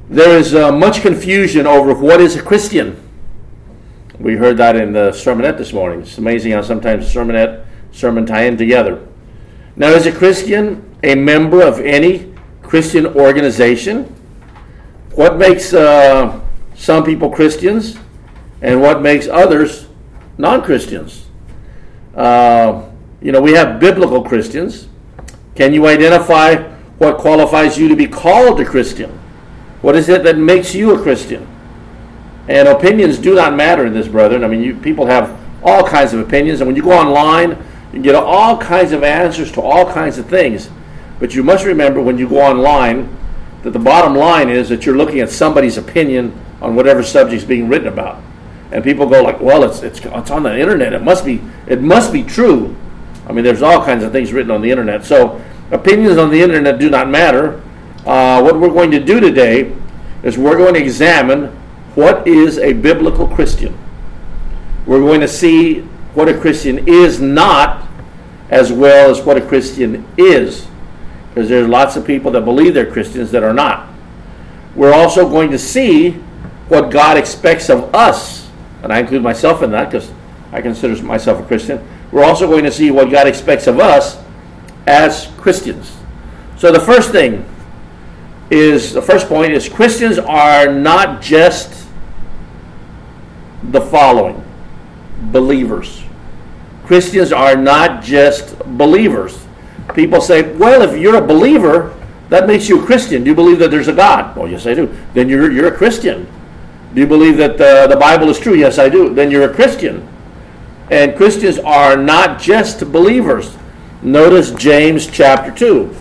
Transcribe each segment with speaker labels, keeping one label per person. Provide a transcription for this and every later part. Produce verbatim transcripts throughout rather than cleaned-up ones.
Speaker 1: There is uh, much confusion over what is a Christian. We heard that in the sermonette this morning. It's amazing how sometimes sermonette, sermon tie in together. Now, is a Christian a member of any Christian organization? What makes uh, some people Christians and what makes others non-Christians? Uh, you know, we have biblical Christians. Can you identify what qualifies you to be called a Christian? What is it that makes you a Christian? And opinions do not matter in this, brethren. I mean, you, people have all kinds of opinions, and when you go online, you get all kinds of answers to all kinds of things. But you must remember when you go online that the bottom line is that you're looking at somebody's opinion on whatever subject is being written about. And people go like, well, it's it's it's on the internet. It must be it must be true. I mean, there's all kinds of things written on the internet. So opinions on the internet do not matter. Uh, what we're going to do today is we're going to examine what is a biblical Christian. We're going to see what a Christian is not, as well as what a Christian is. Because there's lots of people that believe they're Christians that are not. We're also going to see what God expects of us, and I include myself in that because I consider myself a Christian. We're also going to see what God expects of us as Christians. So the first thing is, the first point is, Christians are not just the following: believers. Christians are not just believers. People say, well, if you're a believer, that makes you a Christian. Do you believe that there's a God? Oh, yes, I do. Then you're you're a Christian. Do you believe that uh, the Bible is true? Yes, I do. Then you're a Christian. And Christians are not just believers. Notice James chapter two.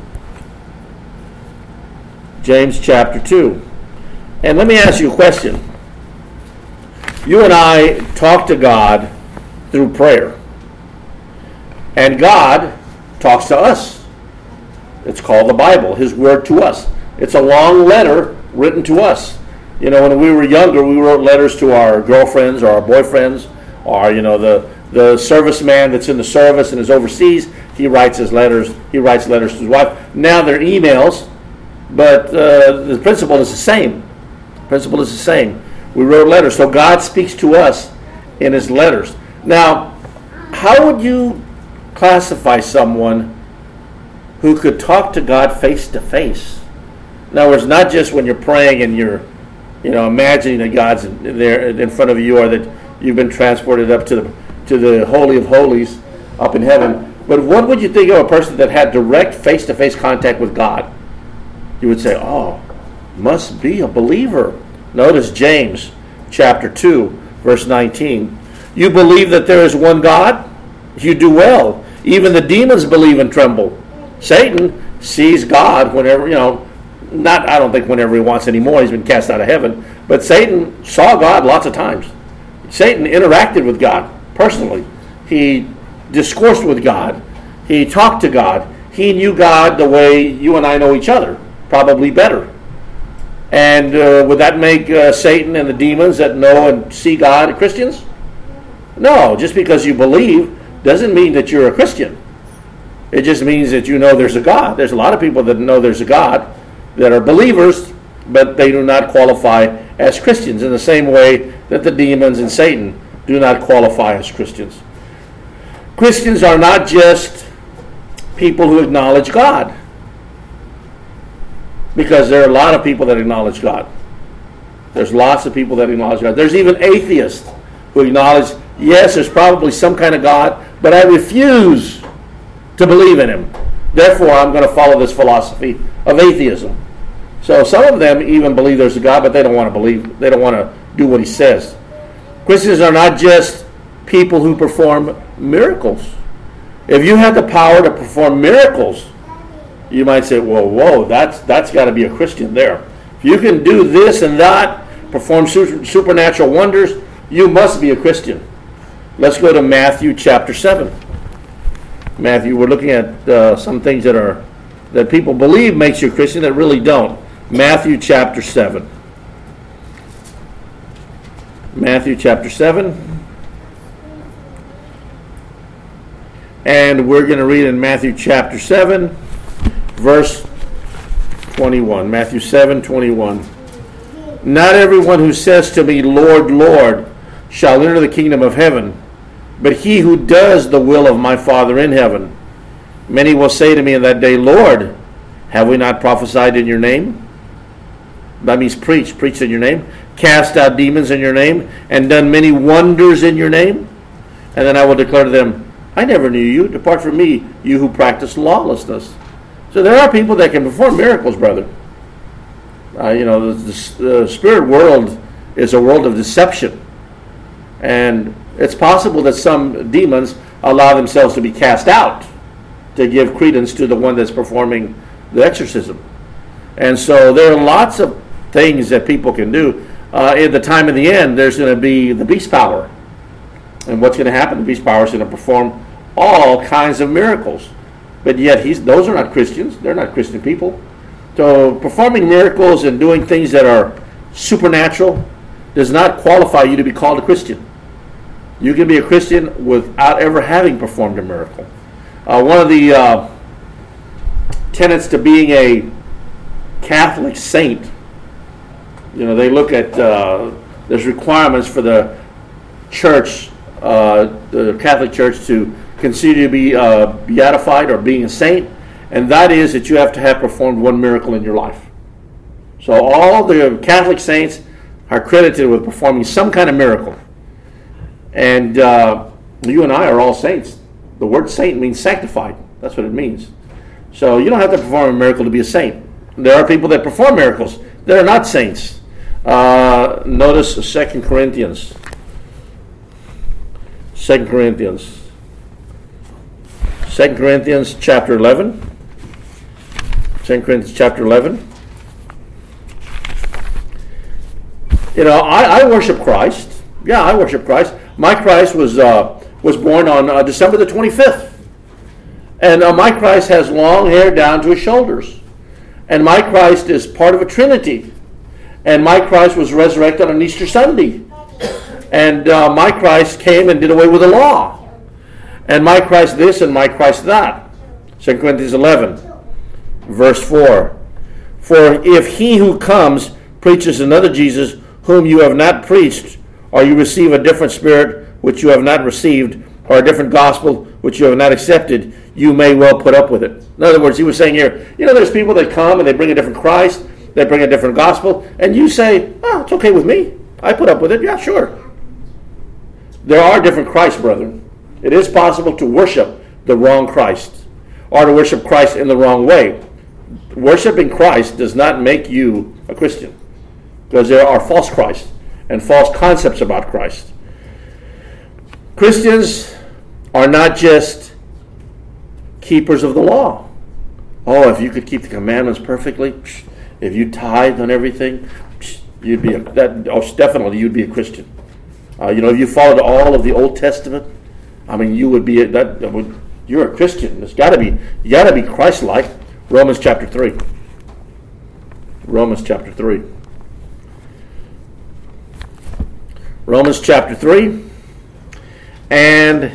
Speaker 1: James chapter two. And let me ask you a question. You and I talk to God through prayer. And God talks to us. It's called the Bible, His Word to us. It's a long letter written to us. You know, when we were younger, we wrote letters to our girlfriends or our boyfriends, or, you know, the, the serviceman that's in the service and is overseas, he writes his letters, he writes letters to his wife. Now they're emails, but uh, the principle is the same. The principle is the same. We wrote letters, so God speaks to us in His letters. Now, how would you classify someone who could talk to God face to face? In other words, not just when you're praying and you're, you know, imagining that God's there in front of you, or that you've been transported up to the to the Holy of Holies up in heaven. But what would you think of a person that had direct face to face contact with God? You would say, oh, must be a believer. Notice James chapter two, verse nineteen. You believe that there is one God? You do well. Even the demons believe and tremble. Satan sees God whenever, you know, not, I don't think whenever he wants anymore. He's been cast out of heaven. But Satan saw God lots of times. Satan interacted with God personally. He discoursed with God. He talked to God. He knew God the way you and I know each other, probably better. And uh, would that make uh, Satan and the demons that know and see God Christians? No, just because you believe doesn't mean that you're a Christian. It just means that you know there's a God. There's a lot of people that know there's a God that are believers, but they do not qualify as Christians in the same way that the demons and Satan do not qualify as Christians. Christians are not just people who acknowledge God, because there are a lot of people that acknowledge God. There's lots of people that acknowledge God. There's even atheists who acknowledge, yes, there's probably some kind of God, but I refuse to believe in Him. Therefore, I'm going to follow this philosophy of atheism. So some of them even believe there's a God, but they don't want to believe, they don't want to do what He says. Christians are not just people who perform miracles. If you had the power to perform miracles, you might say, whoa, whoa, that's that's got to be a Christian there. If you can do this and that, perform super, supernatural wonders, you must be a Christian. Let's go to Matthew chapter seven. Matthew, we're looking at uh, some things that are that people believe makes you a Christian that really don't. Matthew chapter seven. Matthew chapter seven. And we're going to read in Matthew chapter seven, verse twenty-one. Matthew seven, twenty-one. Not everyone who says to me, Lord, Lord, shall enter the kingdom of heaven, but he who does the will of my Father in heaven. Many will say to me in that day, Lord, have we not prophesied in your name? That means preach, preach in your name, cast out demons in your name, and done many wonders in your name. And then I will declare to them, I never knew you. Depart from me, you who practice lawlessness. So there are people that can perform miracles, brother. Uh, you know, the, the, the spirit world is a world of deception. And it's possible that some demons allow themselves to be cast out to give credence to the one that's performing the exorcism. And so there are lots of things that people can do. Uh, at the time of the end, there's going to be the beast power. And what's going to happen? The beast power is going to perform all kinds of miracles. But yet, he's, those are not Christians. They're not Christian people. So performing miracles and doing things that are supernatural does not qualify you to be called a Christian. You can be a Christian without ever having performed a miracle. Uh, one of the uh, tenets to being a Catholic saint, you know, they look at, uh, there's requirements for the church, uh, the Catholic Church, to consider you to be uh, beatified or being a saint, and that is that you have to have performed one miracle in your life. So all the Catholic saints are credited with performing some kind of miracle. And uh, you and I are all saints. The word saint means sanctified. That's what it means. So you don't have to perform a miracle to be a saint. There are people that perform miracles that are not saints. Uh, notice Second Corinthians. Second Corinthians. Second Corinthians chapter eleven. Second Corinthians chapter eleven. You know, I, I worship Christ. Yeah, I worship Christ. My Christ was uh, was born on uh, December the twenty-fifth. And uh, my Christ has long hair down to his shoulders. And my Christ is part of a Trinity. And my Christ was resurrected on Easter Sunday. And uh, my Christ came and did away with the law. And my Christ this and my Christ that. Second Corinthians eleven, verse four. For if he who comes preaches another Jesus whom you have not preached, or you receive a different spirit which you have not received, or a different gospel which you have not accepted, you may well put up with it. In other words, he was saying here, you know, there's people that come and they bring a different Christ, they bring a different gospel, and you say, oh, it's okay with me. I put up with it. Yeah, sure. There are different Christs, brethren. It is possible to worship the wrong Christ, or to worship Christ in the wrong way. Worshiping Christ does not make you a Christian, because there are false Christs and false concepts about Christ. Christians are not just keepers of the law. Oh, if you could keep the commandments perfectly, if you tithed on everything, you'd be a, that. Oh, definitely, you'd be a Christian. Uh, you know, if you followed all of the Old Testament, I mean, you would be a, that. that would, you're a Christian. It's got to be. You got to be Christ-like. Romans chapter three. Romans chapter three. Romans chapter three, and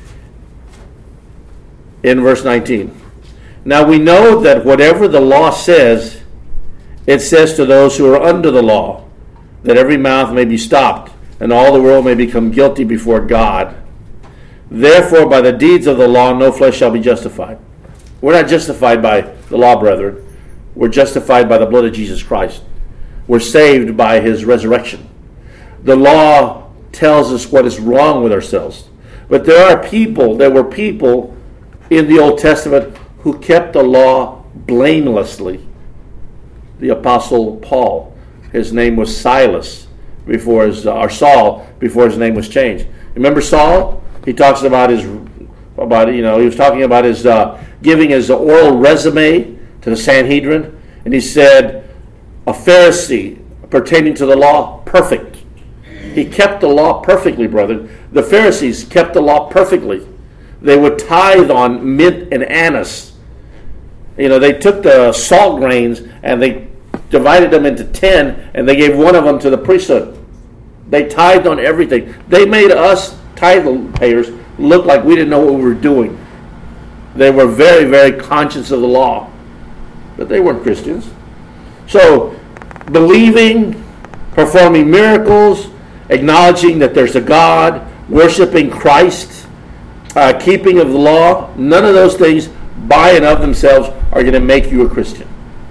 Speaker 1: in verse nineteen. Now we know that whatever the law says, it says to those who are under the law, that every mouth may be stopped, and all the world may become guilty before God. Therefore, by the deeds of the law, no flesh shall be justified. We're not justified by the law, brethren. We're justified by the blood of Jesus Christ. We're saved by his resurrection. The law tells us what is wrong with ourselves. But there are people, there were people in the Old Testament who kept the law blamelessly. The Apostle Paul, his name was Silas before his, uh, or Saul before his name was changed. Remember Saul? He talks about his, about you know, he was talking about his uh, giving his oral resume to the Sanhedrin, and he said, a Pharisee pertaining to the law, perfect. He kept the law perfectly, brethren. The Pharisees kept the law perfectly. They would tithe on mint and anise. You know, they took the salt grains and they divided them into ten, and they gave one of them to the priesthood. They tithed on everything. They made us tithe payers look like we didn't know what we were doing. They were very, very conscious of the law. But they weren't Christians. So, believing performing miracles, acknowledging that there's a God, worshiping Christ, uh, keeping of the law. None of those things by and of themselves are going to make you a Christian.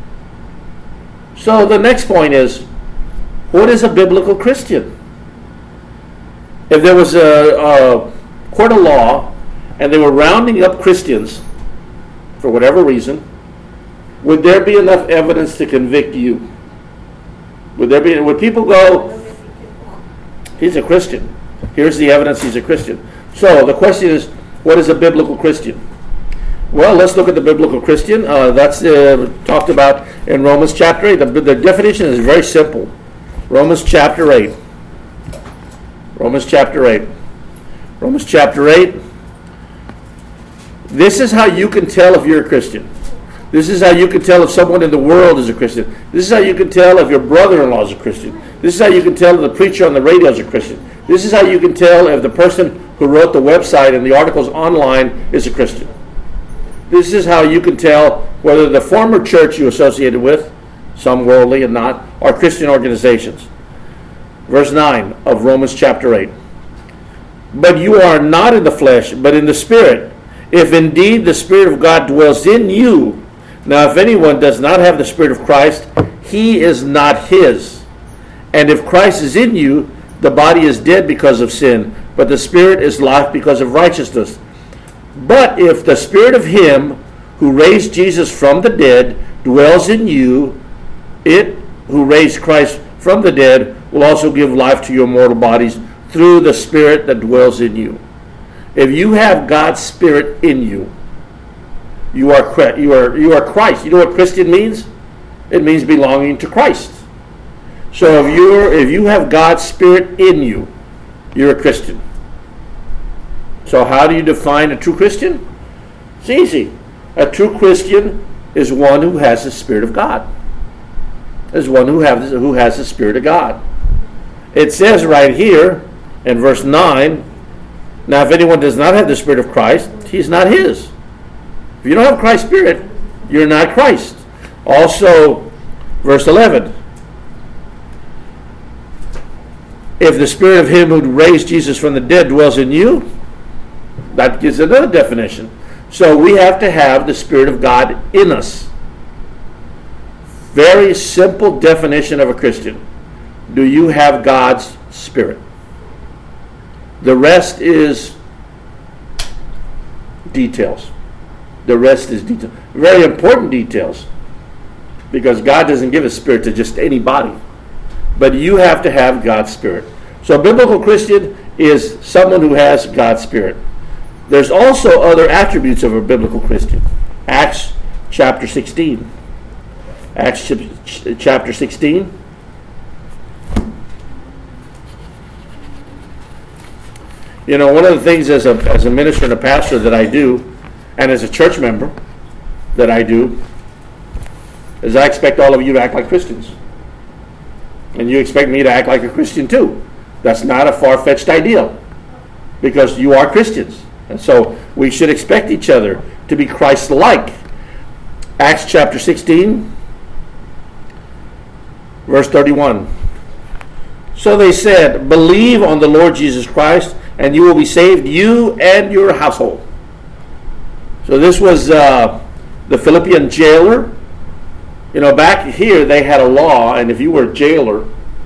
Speaker 1: So the next point is, what is a biblical Christian? If there was a, a court of law and they were rounding up Christians for whatever reason, would there be enough evidence to convict you? Would there be? Would people go, he's a Christian. Here's the evidence he's a Christian. So the question is, what is a biblical Christian? Well, let's look at the biblical Christian. Uh, that's uh, talked about in Romans chapter eight. The, the definition is very simple. Romans chapter eight. Romans chapter eight. Romans chapter eight. This is how you can tell if you're a Christian. This is how you can tell if someone in the world is a Christian. This is how you can tell if your brother-in-law is a Christian. This is how you can tell if the preacher on the radio is a Christian. This is how you can tell if the person who wrote the website and the articles online is a Christian. This is how you can tell whether the former church you associated with, some worldly and not, are Christian organizations. Verse nine of Romans chapter eight. But you are not in the flesh, but in the Spirit, if indeed the Spirit of God dwells in you. Now if anyone does not have the Spirit of Christ, he is not his. And if Christ is in you, the body is dead because of sin, but the Spirit is life because of righteousness. But if the Spirit of him who raised Jesus from the dead dwells in you, it who raised Christ from the dead will also give life to your mortal bodies through the Spirit that dwells in you. If you have God's Spirit in you, you are you are you are Christ. You know what Christian means? It means belonging to Christ. So if you're if you have God's Spirit in you, you're a Christian. So how do you define a true Christian? It's easy. A true Christian is one who has the Spirit of God. Is one who has who has the Spirit of God. It says right here in verse nine, now if anyone does not have the Spirit of Christ, he's not his. If you don't have Christ's Spirit, you're not Christ. Also, verse eleven, if the Spirit of him who raised Jesus from the dead dwells in you, that gives another definition. So we have to have the Spirit of God in us. Very simple definition of a Christian. Do you have God's Spirit? The rest is details. The rest is detail. Very important details. Because God doesn't give His Spirit to just anybody. But you have to have God's Spirit. So a biblical Christian is someone who has God's Spirit. There's also other attributes of a biblical Christian. Acts chapter sixteen. Acts chapter sixteen. You know, one of the things as a as a minister and a pastor that I do, and as a church member that I do, is I expect all of you to act like Christians. And you expect me to act like a Christian too. That's not a far-fetched ideal, because you are Christians. And so we should expect each other to be Christ-like. Acts chapter sixteen, verse thirty-one. So they said, believe on the Lord Jesus Christ, and you will be saved, you and your household. So this was uh, the Philippian jailer. You know, back here they had a law, and if you were a jailer,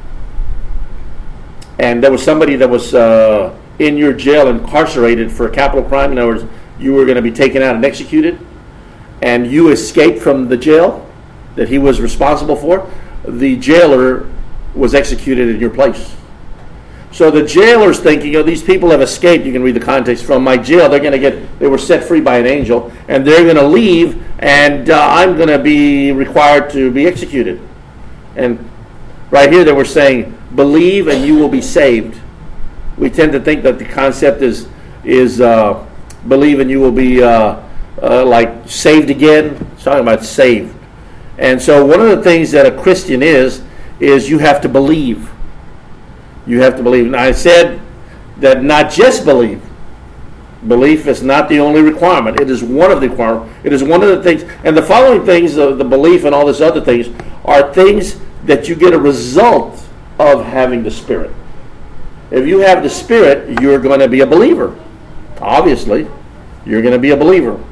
Speaker 1: and there was somebody that was uh, in your jail incarcerated for a capital crime, in other words, you were going to be taken out and executed, and you escaped from the jail that he was responsible for, the jailer was executed in your place. So the jailer's thinking, oh, these people have escaped. You can read the context from my jail. They're going to get, they were set free by an angel, and they're going to leave, and uh, I'm going to be required to be executed. And right here they were saying, believe and you will be saved. We tend to think that the concept is is uh, believe and you will be uh, uh, like saved again. It's talking about saved. And so one of the things that a Christian is, is you have to believe. You have to believe. Now I said that not just believe. Belief is not the only requirement. It is one of the requirements. It is one of the things. And the following things, the, the belief and all this other things, are things that you get a result of having the Spirit. If you have the Spirit, you're going to be a believer. Obviously, you're going to be a believer.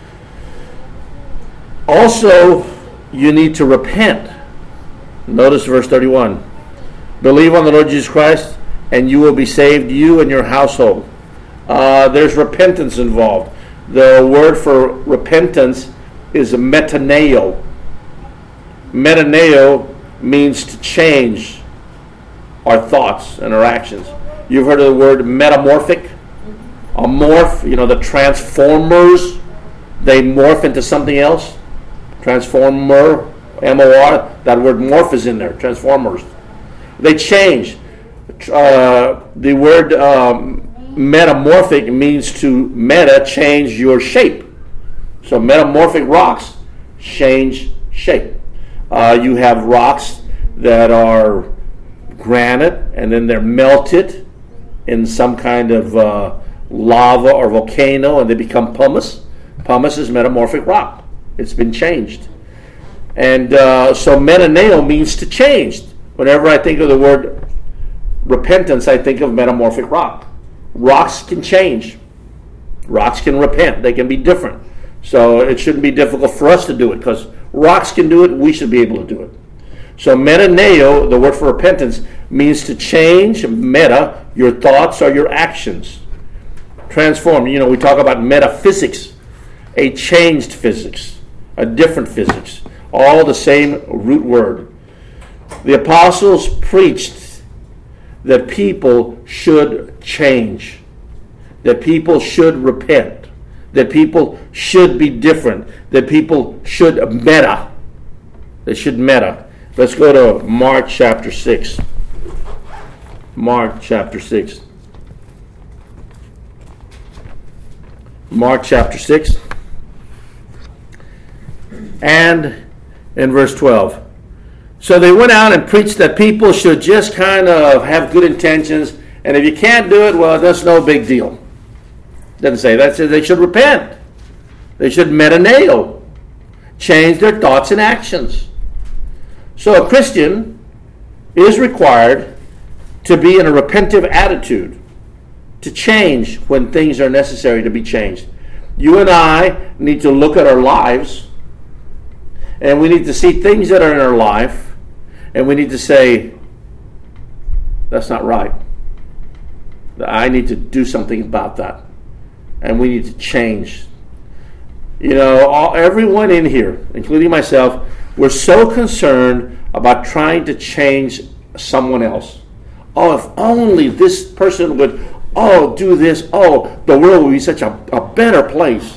Speaker 1: Also, you need to repent. Notice verse thirty-one. Believe on the Lord Jesus Christ, and you will be saved, you and your household. Uh, there's repentance involved. The word for repentance is metaneo. Metaneo means to change our thoughts and our actions. You've heard of the word metamorphic? A morph, you know, the Transformers, they morph into something else. Transformer, M O R, that word morph is in there, Transformers. They change. Uh, the word um, metamorphic means to meta, change your shape. So metamorphic rocks change shape. Uh, you have rocks that are granite, and then they're melted in some kind of uh, lava or volcano, and they become pumice. Pumice is metamorphic rock. It's been changed. And uh, so metaneo means to change. Whenever I think of the word repentance, I think of metamorphic rock. Rocks can change. Rocks can repent. They can be different. So it shouldn't be difficult for us to do it, because rocks can do it, we should be able to do it. So metaneo, the word for repentance, means to change, meta, your thoughts or your actions. Transform. You know, we talk about metaphysics, a changed physics, a different physics, all the same root word. The apostles preached that people should change, that people should repent, that people should be different, that people should meta. They should meta. Let's go to Mark chapter six. Mark chapter six. Mark chapter six. And in verse twelve. So they went out and preached that people should just kind of have good intentions, and if you can't do it, well, that's no big deal. Doesn't say that. It says they should repent. They should metaneo, change their thoughts and actions. So a Christian is required to be in a repentive attitude, to change when things are necessary to be changed. You and I need to look at our lives, and we need to see things that are in our life, and we need to say, that's not right. I need to do something about that. And we need to change. You know, all, everyone in here, including myself, we're so concerned about trying to change someone else. Oh, if only this person would, oh, do this. Oh, the world would be such a, a better place.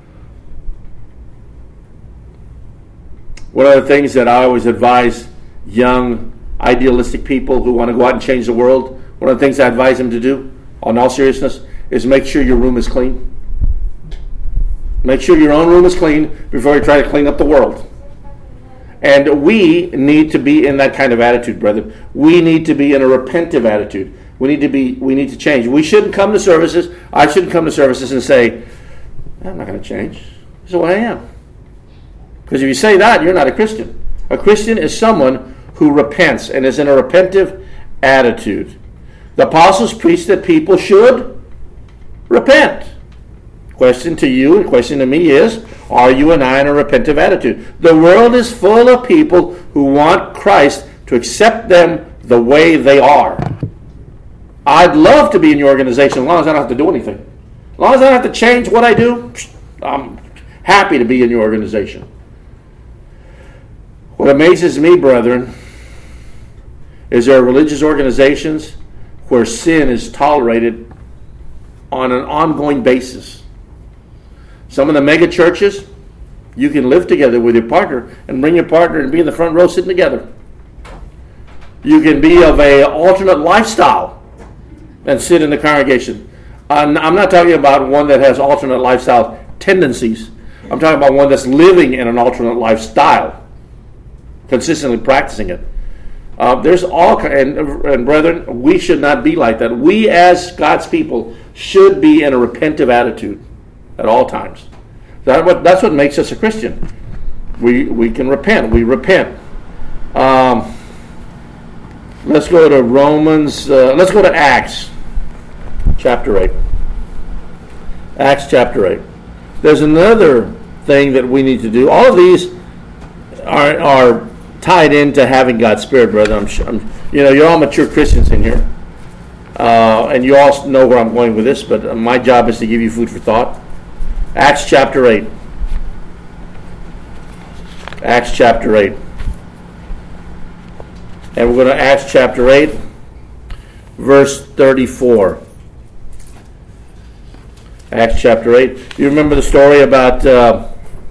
Speaker 1: One of the things that I always advise young, idealistic people who want to go out and change the world, one of the things I advise them to do, on all seriousness, is make sure your room is clean. Make sure your own room is clean before you try to clean up the world. And we need to be in that kind of attitude, brethren. We need to be in a repentive attitude. We need to be. We need to change. We shouldn't come to services. I shouldn't come to services and say, I'm not going to change. This is what I am. Because if you say that, you're not a Christian. A Christian is someone who repents and is in a repentive attitude. The apostles preached that people should repent. Question to you and question to me is, are you and I in a repentive attitude? The world is full of people who want Christ to accept them the way they are. I'd love to be in your organization as long as I don't have to do anything. As long as I don't have to change what I do, I'm happy to be in your organization. What amazes me, brethren, is there are religious organizations where sin is tolerated on an ongoing basis. Some of the mega churches, you can live together with your partner and bring your partner and be in the front row sitting together. You can be of a alternate lifestyle and sit in the congregation. I'm not talking about one that has alternate lifestyle tendencies. I'm talking about one that's living in an alternate lifestyle, consistently practicing it. Uh, there's all and, and brethren, we should not be like that. We as God's people should be in a repentive attitude at all times. That what, that's what makes us a Christian. We we can repent. We repent. Um, Let's go to Romans, uh, let's go to Acts chapter eight. Acts chapter eight. There's another thing that we need to do. All of these are, are tied into having God's Spirit, brother. I'm, sure, I'm you know, you're all mature Christians in here. Uh, and you all know where I'm going with this, but my job is to give you food for thought. Acts chapter eight. Acts chapter eight. And we're going to Acts chapter eight, verse thirty-four. Acts chapter eight. You remember the story about uh,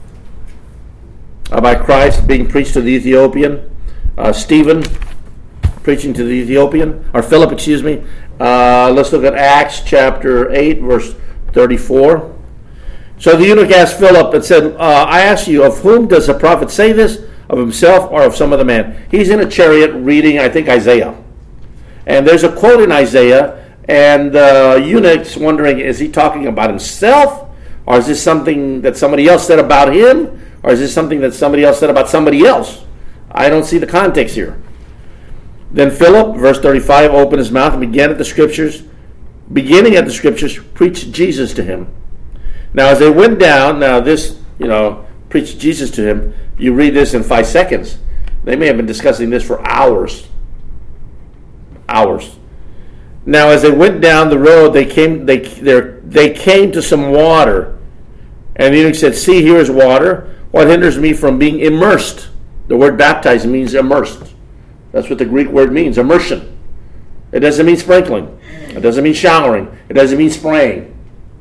Speaker 1: about Christ being preached to the Ethiopian? Uh, Stephen preaching to the Ethiopian, or Philip, excuse me. Uh, let's look at Acts chapter eight, verse thirty-four. So the eunuch asked Philip and said, uh, I ask you, of whom does the prophet say this? Of himself or of some other man? He's in a chariot reading, I think, Isaiah. And there's a quote in Isaiah, and the eunuch's wondering, is he talking about himself? Or is this something that somebody else said about him? Or is this something that somebody else said about somebody else? I don't see the context here. Then Philip, verse thirty-five, opened his mouth and began at the scriptures, beginning at the scriptures, preached Jesus to him. Now as they went down, now this, you know, preached Jesus to him, you read this in five seconds. They may have been discussing this for hours. Hours. Now as they went down the road, they came they they came to some water. And the eunuch said, see, here is water. What hinders me from being immersed? The word baptized means immersed. That's what the Greek word means, immersion. It doesn't mean sprinkling. It doesn't mean showering. It doesn't mean spraying.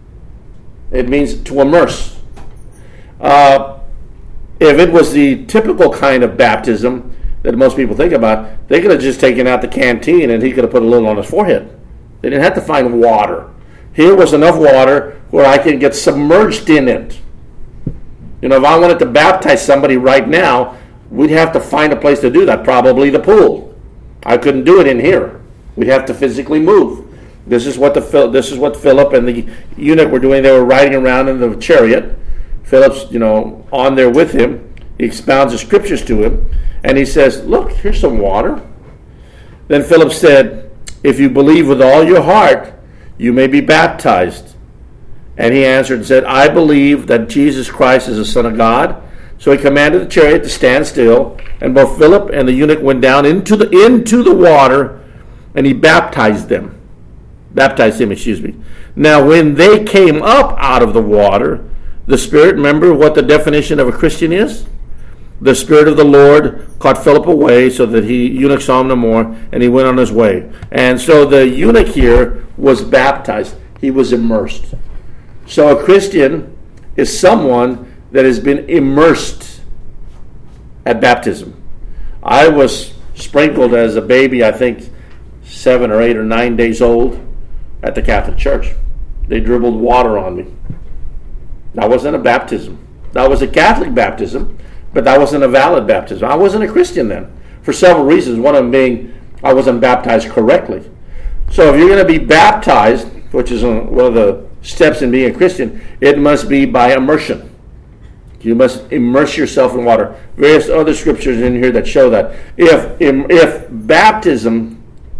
Speaker 1: It means to immerse. Uh, if it was the typical kind of baptism that most people think about, they could have just taken out the canteen and he could have put a little on his forehead. They didn't have to find water. Here was enough water where I could get submerged in it. You know, if I wanted to baptize somebody right now, we'd have to find a place to do that, probably the pool. I couldn't do it in here. We'd have to physically move. This is what the this is what Philip and the eunuch were doing. They were riding around in the chariot. Philip's, you know, on there with him. He expounds the scriptures to him, and he says, "Look, here's some water." Then Philip said, "If you believe with all your heart, you may be baptized." And he answered and said, "I believe that Jesus Christ is the Son of God." So he commanded the chariot to stand still, and both Philip and the eunuch went down into the into the water, and he baptized them. Baptized him, excuse me. Now when they came up out of the water, the Spirit, remember what the definition of a Christian is? The Spirit of the Lord caught Philip away so that he eunuch saw him no more, and he went on his way. And so the eunuch here was baptized. He was immersed. So a Christian is someone that has been immersed at baptism. I was sprinkled as a baby, I think seven or eight or nine days old, at the Catholic Church. They dribbled water on me. That wasn't a baptism. That was a Catholic baptism, but that wasn't a valid baptism. I wasn't a Christian then, for several reasons. One of them being I wasn't baptized correctly. So if you're going to be baptized, which is one of the steps in being a Christian, it must be by immersion. You must immerse yourself in water. Various other scriptures in here that show that. If if baptism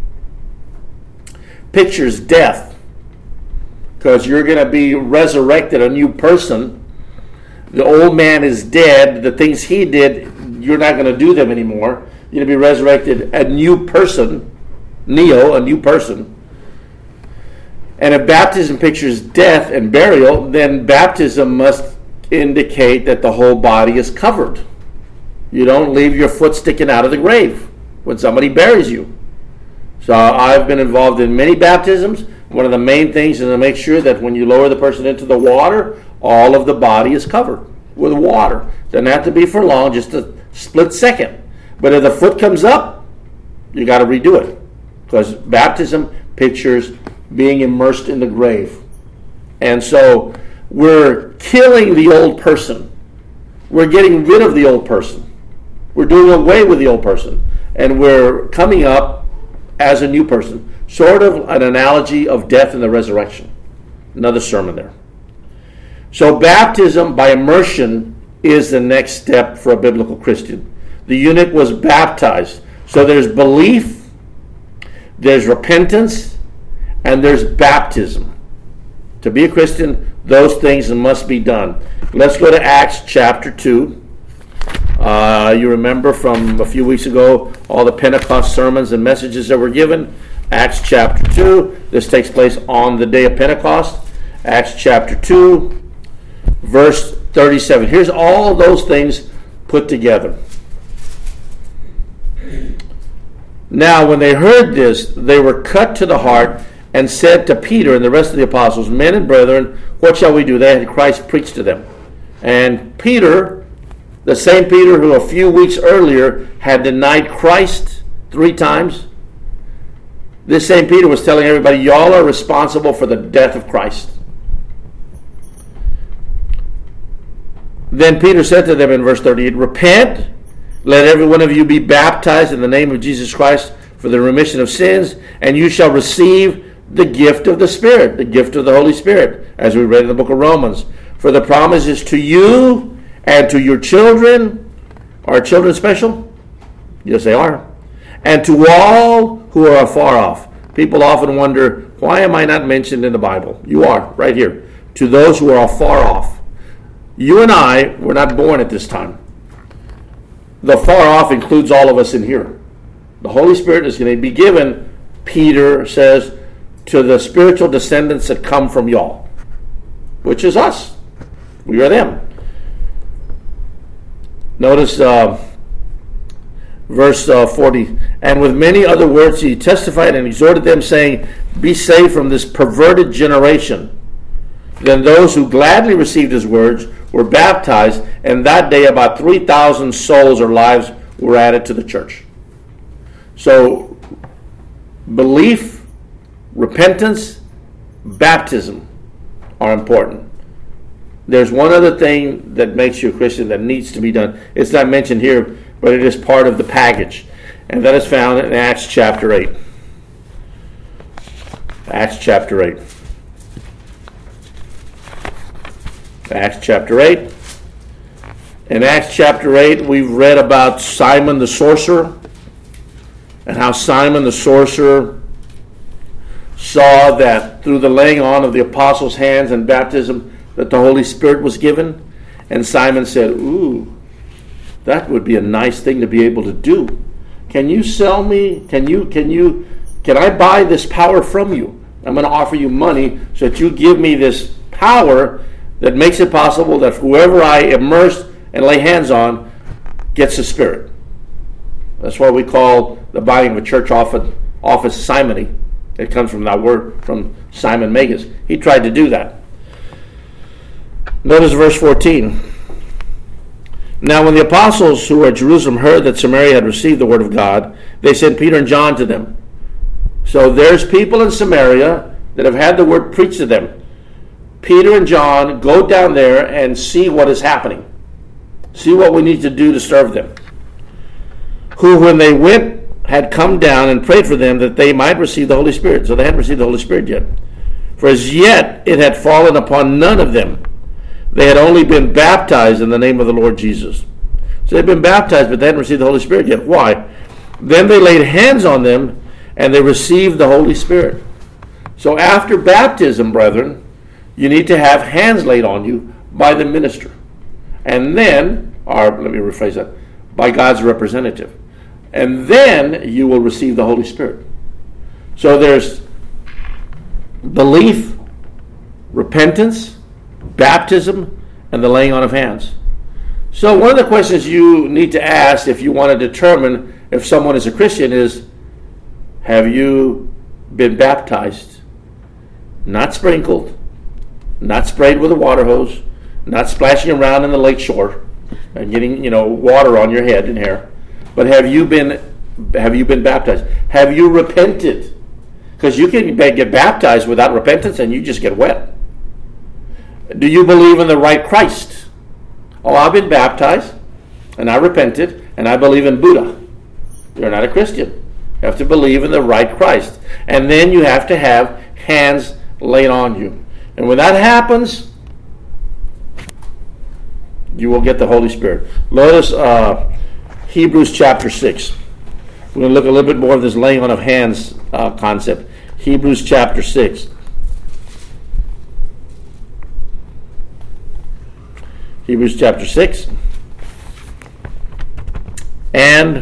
Speaker 1: pictures death, because you're going to be resurrected, a new person, the old man is dead, the things he did, you're not going to do them anymore. You're going to be resurrected, a new person, neo, a new person. And if baptism pictures death and burial, then baptism must indicate that the whole body is covered. You don't leave your foot sticking out of the grave when somebody buries you. So I've been involved in many baptisms. One of the main things is to make sure that when you lower the person into the water, all of the body is covered with water. Doesn't have to be for long, just a split second. But if the foot comes up, you got to redo it, because baptism pictures being immersed in the grave. And so we're killing the old person. We're getting rid of the old person. We're doing away with the old person. And we're coming up as a new person. Sort of an analogy of death and the resurrection. Another sermon there. So baptism by immersion is the next step for a biblical Christian. The eunuch was baptized. So there's belief there's repentance, and there's baptism. To be a Christian, those things must be done. Let's go to Acts chapter two. Uh, you remember from a few weeks ago all the Pentecost sermons and messages that were given. Acts chapter two. This takes place on the day of Pentecost. Acts chapter two, verse thirty-seven. Here's all those things put together. Now, when they heard this, they were cut to the heart and said to Peter and the rest of the apostles, Men and brethren, what shall we do? They had Christ preach to them. And Peter, the same Peter who a few weeks earlier had denied Christ three times, this same Peter was telling everybody, y'all are responsible for the death of Christ. Then Peter said to them in verse thirty-eight, Repent, let every one of you be baptized in the name of Jesus Christ for the remission of sins, and you shall receive the gift of the Spirit, the gift of the Holy Spirit, as we read in the book of Romans. For the promise is to you and to your children. Are children special? Yes, they are. And to all who are afar off. People often wonder, why am I not mentioned in the Bible? You are, right here. To those who are afar off. You and I were not born at this time. The far off includes all of us in here. The Holy Spirit is going to be given, Peter says, to the spiritual descendants that come from y'all, which is us. We are them. Notice uh, verse uh, forty. And with many other words he testified and exhorted them, saying, Be saved from this perverted generation. Then those who gladly received his words were baptized, and that day about three thousand souls or lives were added to the church. So, belief, repentance, baptism are important. There's one other thing that makes you a Christian that needs to be done. It's not mentioned here, but it is part of the package. And that is found in Acts chapter eight. Acts chapter eight. Acts chapter eight. In Acts chapter eight, we've read about Simon the sorcerer, and how Simon the sorcerer saw that through the laying on of the apostles' hands and baptism that the Holy Spirit was given. And Simon said, ooh, that would be a nice thing to be able to do. Can you sell me? Can you, can you, can I buy this power from you? I'm going to offer you money so that you give me this power that makes it possible that whoever I immerse and lay hands on gets the Spirit. That's what we call the buying of a church office, office simony. It comes from that word from Simon Magus. He tried to do that. Notice verse fourteen. Now when the apostles who were at Jerusalem heard that Samaria had received the word of God, they sent Peter and John to them. So there's people in Samaria that have had the word preached to them. Peter and John go down there and see what is happening. See what we need to do to serve them. Who, when they went, had come down and prayed for them that they might receive the Holy Spirit. So they hadn't received the Holy Spirit yet. For as yet it had fallen upon none of them. They had only been baptized in the name of the Lord Jesus. So they'd been baptized, but they hadn't received the Holy Spirit yet. Why? Then they laid hands on them, and they received the Holy Spirit. So after baptism, brethren, you need to have hands laid on you by the minister. And then, or let me rephrase that, by God's representative. And then you will receive the Holy Spirit. So there's belief, repentance, baptism, and the laying on of hands. So one of the questions you need to ask if you want to determine if someone is a Christian is, have you been baptized? Not sprinkled, not sprayed with a water hose, not splashing around in the lake shore and getting, you know, water on your head and hair. But have you been have you been baptized? Have you repented? Because you can get baptized without repentance and you just get wet. Do you believe in the right Christ? Oh, I've been baptized and I repented and I believe in Buddha. You're not a Christian. You have to believe in the right Christ. And then you have to have hands laid on you. And when that happens, you will get the Holy Spirit. Notice uh, Hebrews chapter six. We're going to look a little bit more of this laying on of hands uh, concept. Hebrews chapter six. Hebrews chapter six. And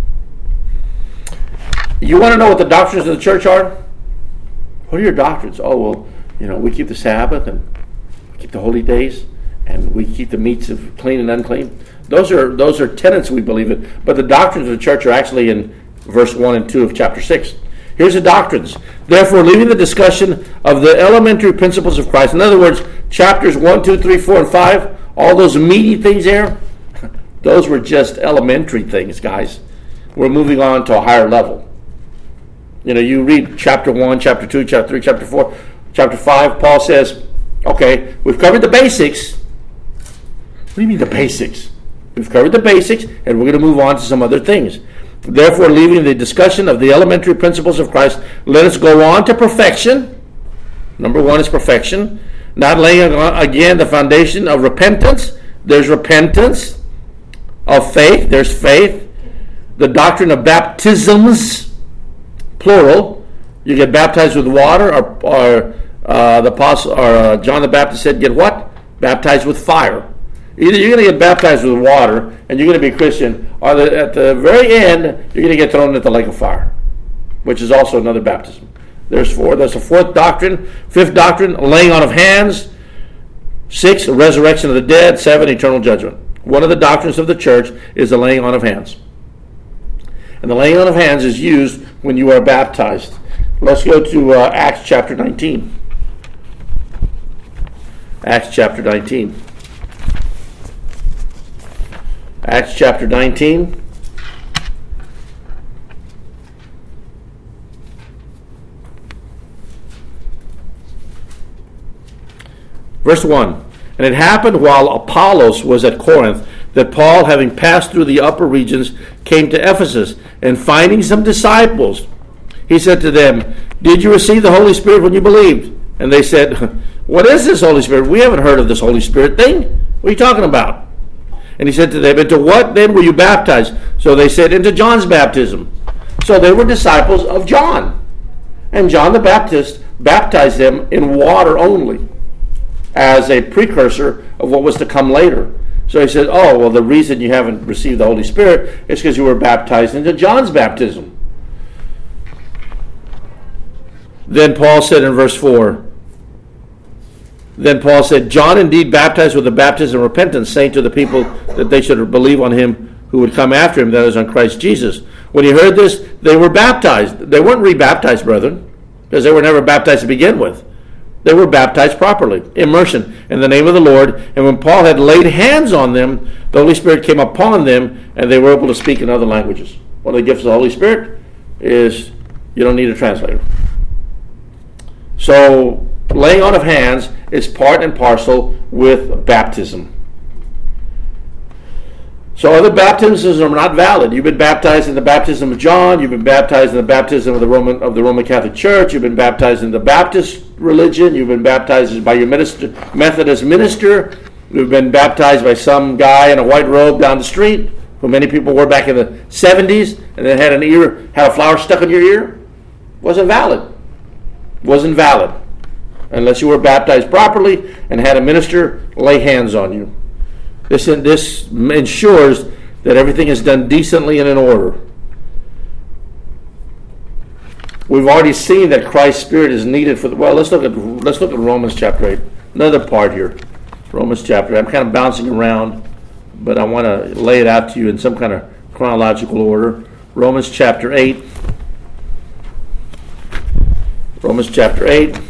Speaker 1: you want to know what the doctrines of the church are? What are your doctrines? Oh, well, you know, we keep the Sabbath and we keep the holy days and we keep the meats of clean and unclean. Those are those are tenets we believe in. But the doctrines of the church are actually in verse one and two of chapter six. Here's the doctrines. Therefore, leaving the discussion of the elementary principles of Christ. In other words, chapters one, two, three, four, and five, all those meaty things there, those were just elementary things, guys. We're moving on to a higher level. You know, you read chapter one, chapter two, chapter three, chapter four, chapter five, Paul says, okay, we've covered the basics. What do you mean the basics? We've covered the basics, and we're going to move on to some other things. Therefore, leaving the discussion of the elementary principles of Christ, let us go on to perfection. Number one is perfection. Not laying, again, the foundation of repentance. There's repentance. Of faith. There's faith. The doctrine of baptisms, plural. You get baptized with water, or, or uh, the apostle, or uh, John the Baptist said, get what? Baptized with fire. Either you're going to get baptized with water and you're going to be a Christian, or the, at the very end, you're going to get thrown into the lake of fire, which is also another baptism. There's four. There's a fourth doctrine. Fifth doctrine, laying on of hands. Six, the resurrection of the dead. Seven, eternal judgment. One of the doctrines of the church is the laying on of hands. And the laying on of hands is used when you are baptized. Let's go to uh, Acts chapter nineteen. Acts chapter nineteen. Acts chapter nineteen. Verse one. And it happened while Apollos was at Corinth that Paul, having passed through the upper regions, came to Ephesus, and finding some disciples, he said to them, did you receive the Holy Spirit when you believed? And they said, what is this Holy Spirit? We haven't heard of this Holy Spirit thing. What are you talking about? And he said to them, into what then were you baptized? So they said, into John's baptism. So they were disciples of John. And John the Baptist baptized them in water only, as a precursor of what was to come later. So he said, oh, well, the reason you haven't received the Holy Spirit is because you were baptized into John's baptism. Then Paul said in verse four, Then Paul said, John indeed baptized with the baptism of repentance, saying to the people that they should believe on him who would come after him, that is, on Christ Jesus. When he heard this, they were baptized. They weren't rebaptized, brethren, because they were never baptized to begin with. They were baptized properly, immersion in the name of the Lord. And when Paul had laid hands on them, the Holy Spirit came upon them, and they were able to speak in other languages. One of the gifts of the Holy Spirit is you don't need a translator. So laying on of hands is part and parcel with baptism. So other baptisms are not valid. You've been baptized in the baptism of John. You've been baptized in the baptism of the Roman of the Roman Catholic Church. You've been baptized in the Baptist religion. You've been baptized by your minister, Methodist minister. You've been baptized by some guy in a white robe down the street, who many people were back in the seventies, and then had an ear, had a flower stuck in your ear. Wasn't valid. Wasn't valid unless you were baptized properly and had a minister lay hands on you. This, this ensures that everything is done decently and in order. We've already seen that Christ's Spirit is needed for the, well, let's look at let's look at Romans chapter eight. Another part here. Romans chapter eight. I'm kind of bouncing around, but I want to lay it out to you in some kind of chronological order. Romans chapter eight. Romans chapter eight.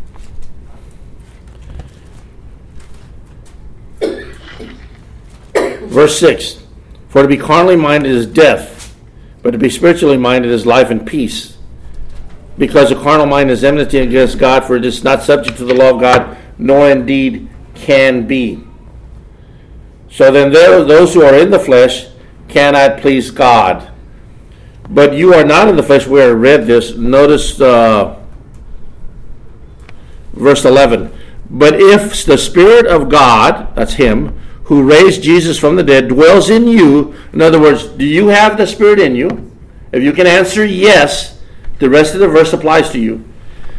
Speaker 1: Verse six, for to be carnally minded is death, but to be spiritually minded is life and peace. Because a carnal mind is enmity against God, for it is not subject to the law of God, nor indeed can be. So then there, those who are in the flesh cannot please God. But you are not in the flesh. We already read this. Notice uh, verse eleven. But if the Spirit of God, that's him, who raised Jesus from the dead, dwells in you. In other words, do you have the Spirit in you? If you can answer yes, the rest of the verse applies to you.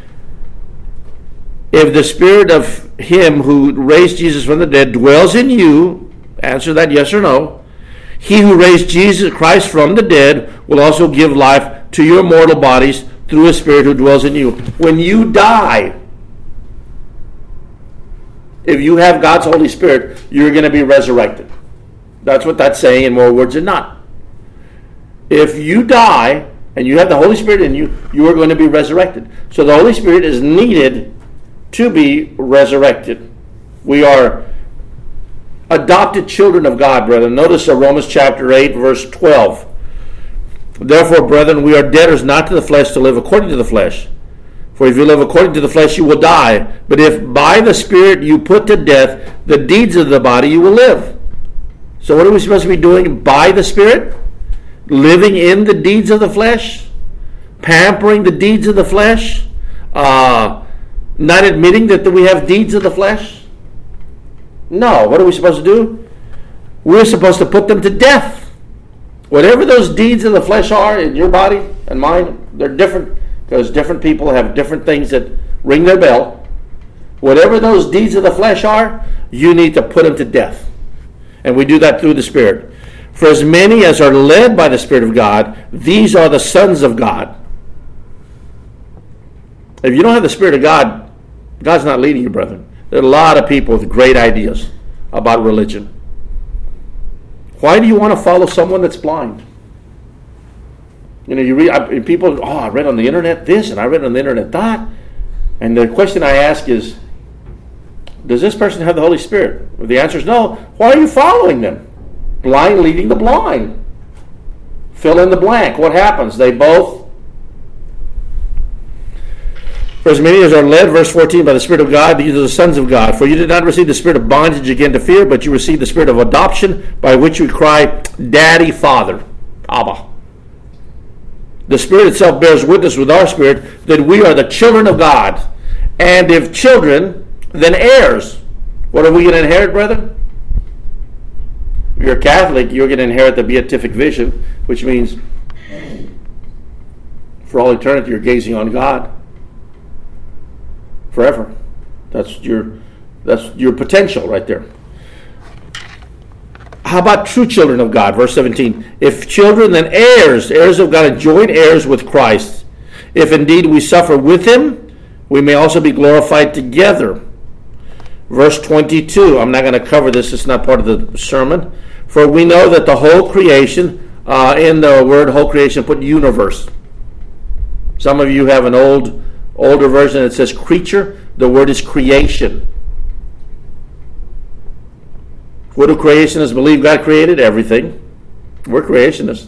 Speaker 1: If the Spirit of Him who raised Jesus from the dead dwells in you, answer that yes or no. He who raised Jesus Christ from the dead will also give life to your mortal bodies through His Spirit who dwells in you. When you die, if you have God's Holy Spirit, you're going to be resurrected. That's what that's saying in more words than not. If you die and you have the Holy Spirit in you, you are going to be resurrected. So the Holy Spirit is needed to be resurrected. We are adopted children of God, brethren. Notice uh, Romans chapter eight, verse twelve. Therefore, brethren, we are debtors not to the flesh to live according to the flesh. For if you live according to the flesh, you will die. But if by the Spirit you put to death the deeds of the body, you will live. So what are we supposed to be doing by the Spirit? Living in the deeds of the flesh? Pampering the deeds of the flesh? Uh, not admitting that we have deeds of the flesh? No. What are we supposed to do? We're supposed to put them to death. Whatever those deeds of the flesh are in your body and mine, they're different because different people have different things that ring their bell. Whatever those deeds of the flesh are, you need to put them to death. And we do that through the Spirit. For as many as are led by the Spirit of God, these are the sons of God. If you don't have the Spirit of God, God's not leading you, brethren. There are a lot of people with great ideas about religion. Why do you want to follow someone that's blind? You know, you read I, people. Oh, I read on the internet this, and I read on the internet that. And the question I ask is, does this person have the Holy Spirit? Well, the answer is no. Why are you following them? Blind leading the blind. Fill in the blank. What happens? They both. For as many as are led, verse fourteen, by the Spirit of God, these are the sons of God. For you did not receive the spirit of bondage again to fear, but you received the spirit of adoption, by which we cry, Daddy, Father, Abba. The Spirit itself bears witness with our spirit that we are the children of God. And if children, then heirs. What are we going to inherit, brethren? If you're a Catholic, you're going to inherit the beatific vision, which means for all eternity you're gazing on God. Forever. That's your that's your potential right there. How about true children of God? Verse seventeen. If children, then heirs, heirs of God, and joint heirs with Christ. If indeed we suffer with Him, we may also be glorified together. Verse twenty-two. I'm not going to cover this. It's not part of the sermon. For we know that the whole creation, uh, in the word whole creation, put universe. Some of you have an old older version that says creature. The word is creation. What do creationists believe God created? Everything. We're creationists.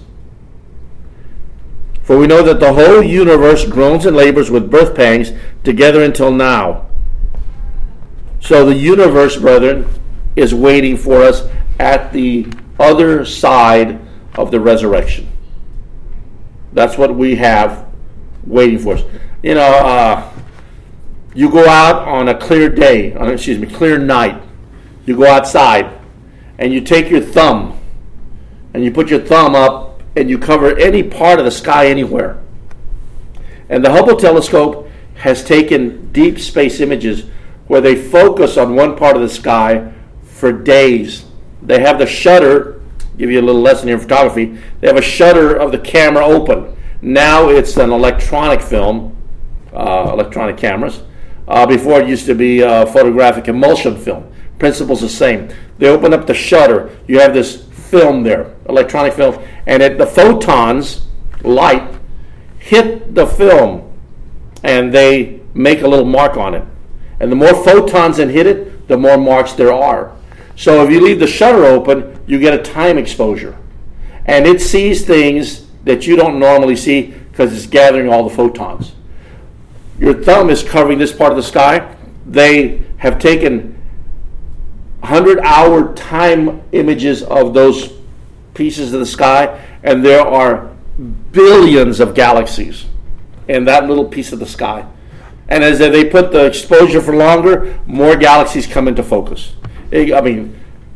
Speaker 1: For we know that the whole universe groans and labors with birth pangs together until now. So the universe, brethren, is waiting for us at the other side of the resurrection. That's what we have waiting for us. You know, uh, you go out on a clear day, on, excuse me, clear night. You go outside and you take your thumb and you put your thumb up and you cover any part of the sky anywhere. And the Hubble telescope has taken deep space images where they focus on one part of the sky for days. They have the shutter, give you a little lesson here in photography, they have a shutter of the camera open. Now it's an electronic film. Uh, electronic cameras. Uh, before it used to be uh, photographic emulsion film. Principle's the same. They open up the shutter. You have this film there, electronic film, and it, the photons, light, hit the film, and they make a little mark on it. And the more photons that hit it, the more marks there are. So if you leave the shutter open, you get a time exposure. And it sees things that you don't normally see because it's gathering all the photons. Your thumb is covering this part of the sky. They have taken hundred-hour time images of those pieces of the sky, and there are billions of galaxies in that little piece of the sky. And as they put the exposure for longer, more galaxies come into focus. I mean,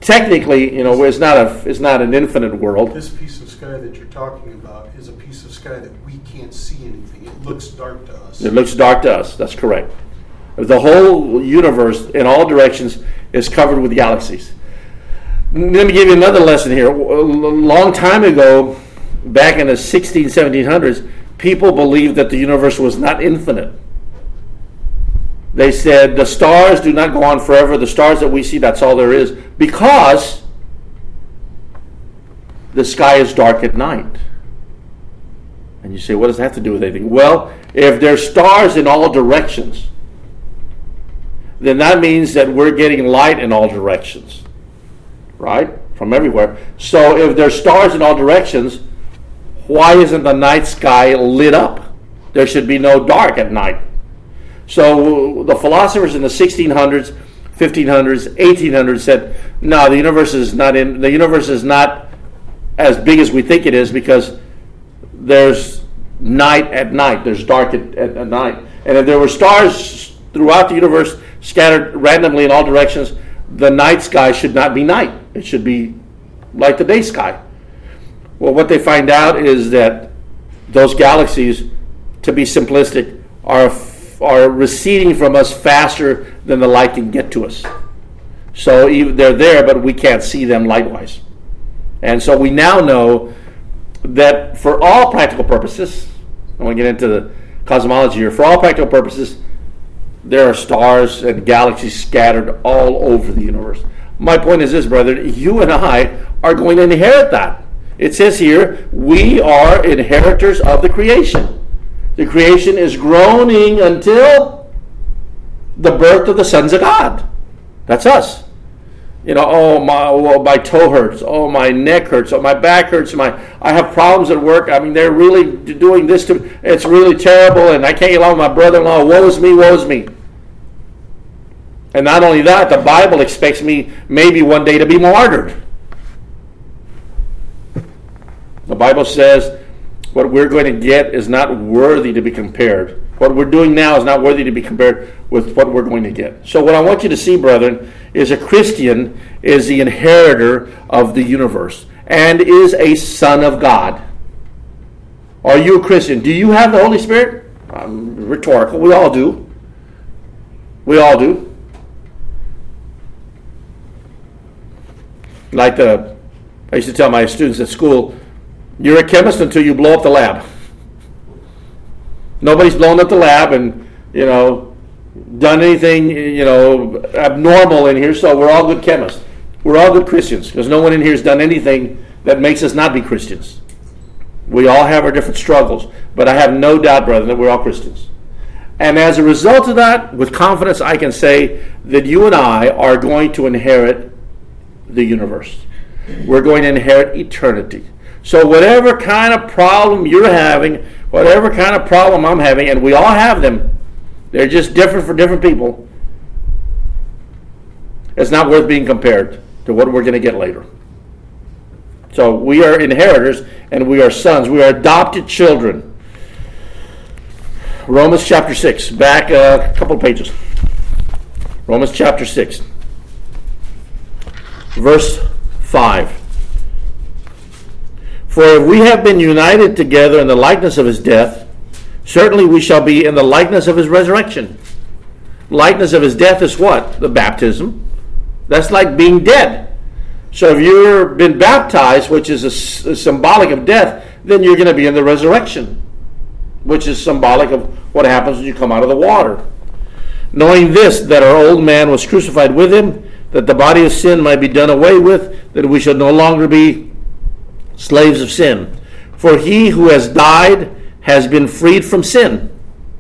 Speaker 1: technically, you know, it's not a it's not an infinite world.
Speaker 2: This piece of sky that you're talking about is a piece of sky that we can't see anything. It looks dark to us.
Speaker 1: It looks dark to us. That's correct. The whole universe, in all directions, is covered with galaxies. Let me give you another lesson here. A long time ago, back in the sixteen, seventeen hundreds, people believed that the universe was not infinite. They said the stars do not go on forever. The stars that we see, that's all there is, because the sky is dark at night. And you say, what does that have to do with anything? Well, if there's stars in all directions, then that means that we're getting light in all directions, right? From everywhere. So if there's stars in all directions, why isn't the night sky lit up? There should be no dark at night. So the philosophers in the sixteen hundreds, fifteen hundreds, eighteen hundreds said, no, the universe is not in the universe is not as big as we think it is, because there's night at night, there's dark at, at, at night. And if there were stars throughout the universe scattered randomly in all directions, the night sky should not be night. It should be like the day sky. Well, what they find out is that those galaxies, to be simplistic, are are receding from us faster than the light can get to us. So even, they're there, but we can't see them light-wise. And so we now know that for all practical purposes, I want to get into the cosmology here, for all practical purposes, there are stars and galaxies scattered all over the universe. My point is this, brother, you and I are going to inherit that. It says here, we are inheritors of the creation. The creation is groaning until the birth of the sons of God. That's us. You know, oh, my oh, my toe hurts. Oh, my neck hurts. Oh, my back hurts. My I have problems at work. I mean, they're really doing this to me. It's really terrible, and I can't get along with my brother-in-law. Woe is me, woe is me. And not only that, the Bible expects me maybe one day to be martyred. The Bible says what we're going to get is not worthy to be compared. What we're doing now is not worthy to be compared with what we're going to get. So what I want you to see, brethren, is a Christian is the inheritor of the universe and is a son of God. Are you a Christian? Do you have the Holy Spirit? Um, rhetorical. We all do. We all do. Like the, I used to tell my students at school, you're a chemist until you blow up the lab. Nobody's blown up the lab and, you know, done anything, you know, abnormal in here, so we're all good chemists. We're all good Christians, because no one in here has done anything that makes us not be Christians. We all have our different struggles, but I have no doubt, brother, that we're all Christians. And as a result of that, with confidence, I can say that you and I are going to inherit the universe. We're going to inherit eternity. So whatever kind of problem you're having, whatever kind of problem I'm having, and we all have them, they're just different for different people, it's not worth being compared to what we're going to get later. So we are inheritors and we are sons. We are adopted children. Romans chapter six, back a couple of pages. Romans chapter six, verse five. For if we have been united together in the likeness of his death, certainly we shall be in the likeness of his resurrection. Likeness of his death is what? The baptism. That's like being dead. So if you've been baptized, which is a, a symbolic of death, then you're going to be in the resurrection, which is symbolic of what happens when you come out of the water. Knowing this, that our old man was crucified with him, that the body of sin might be done away with, that we should no longer be slaves of sin. For he who has died has been freed from sin.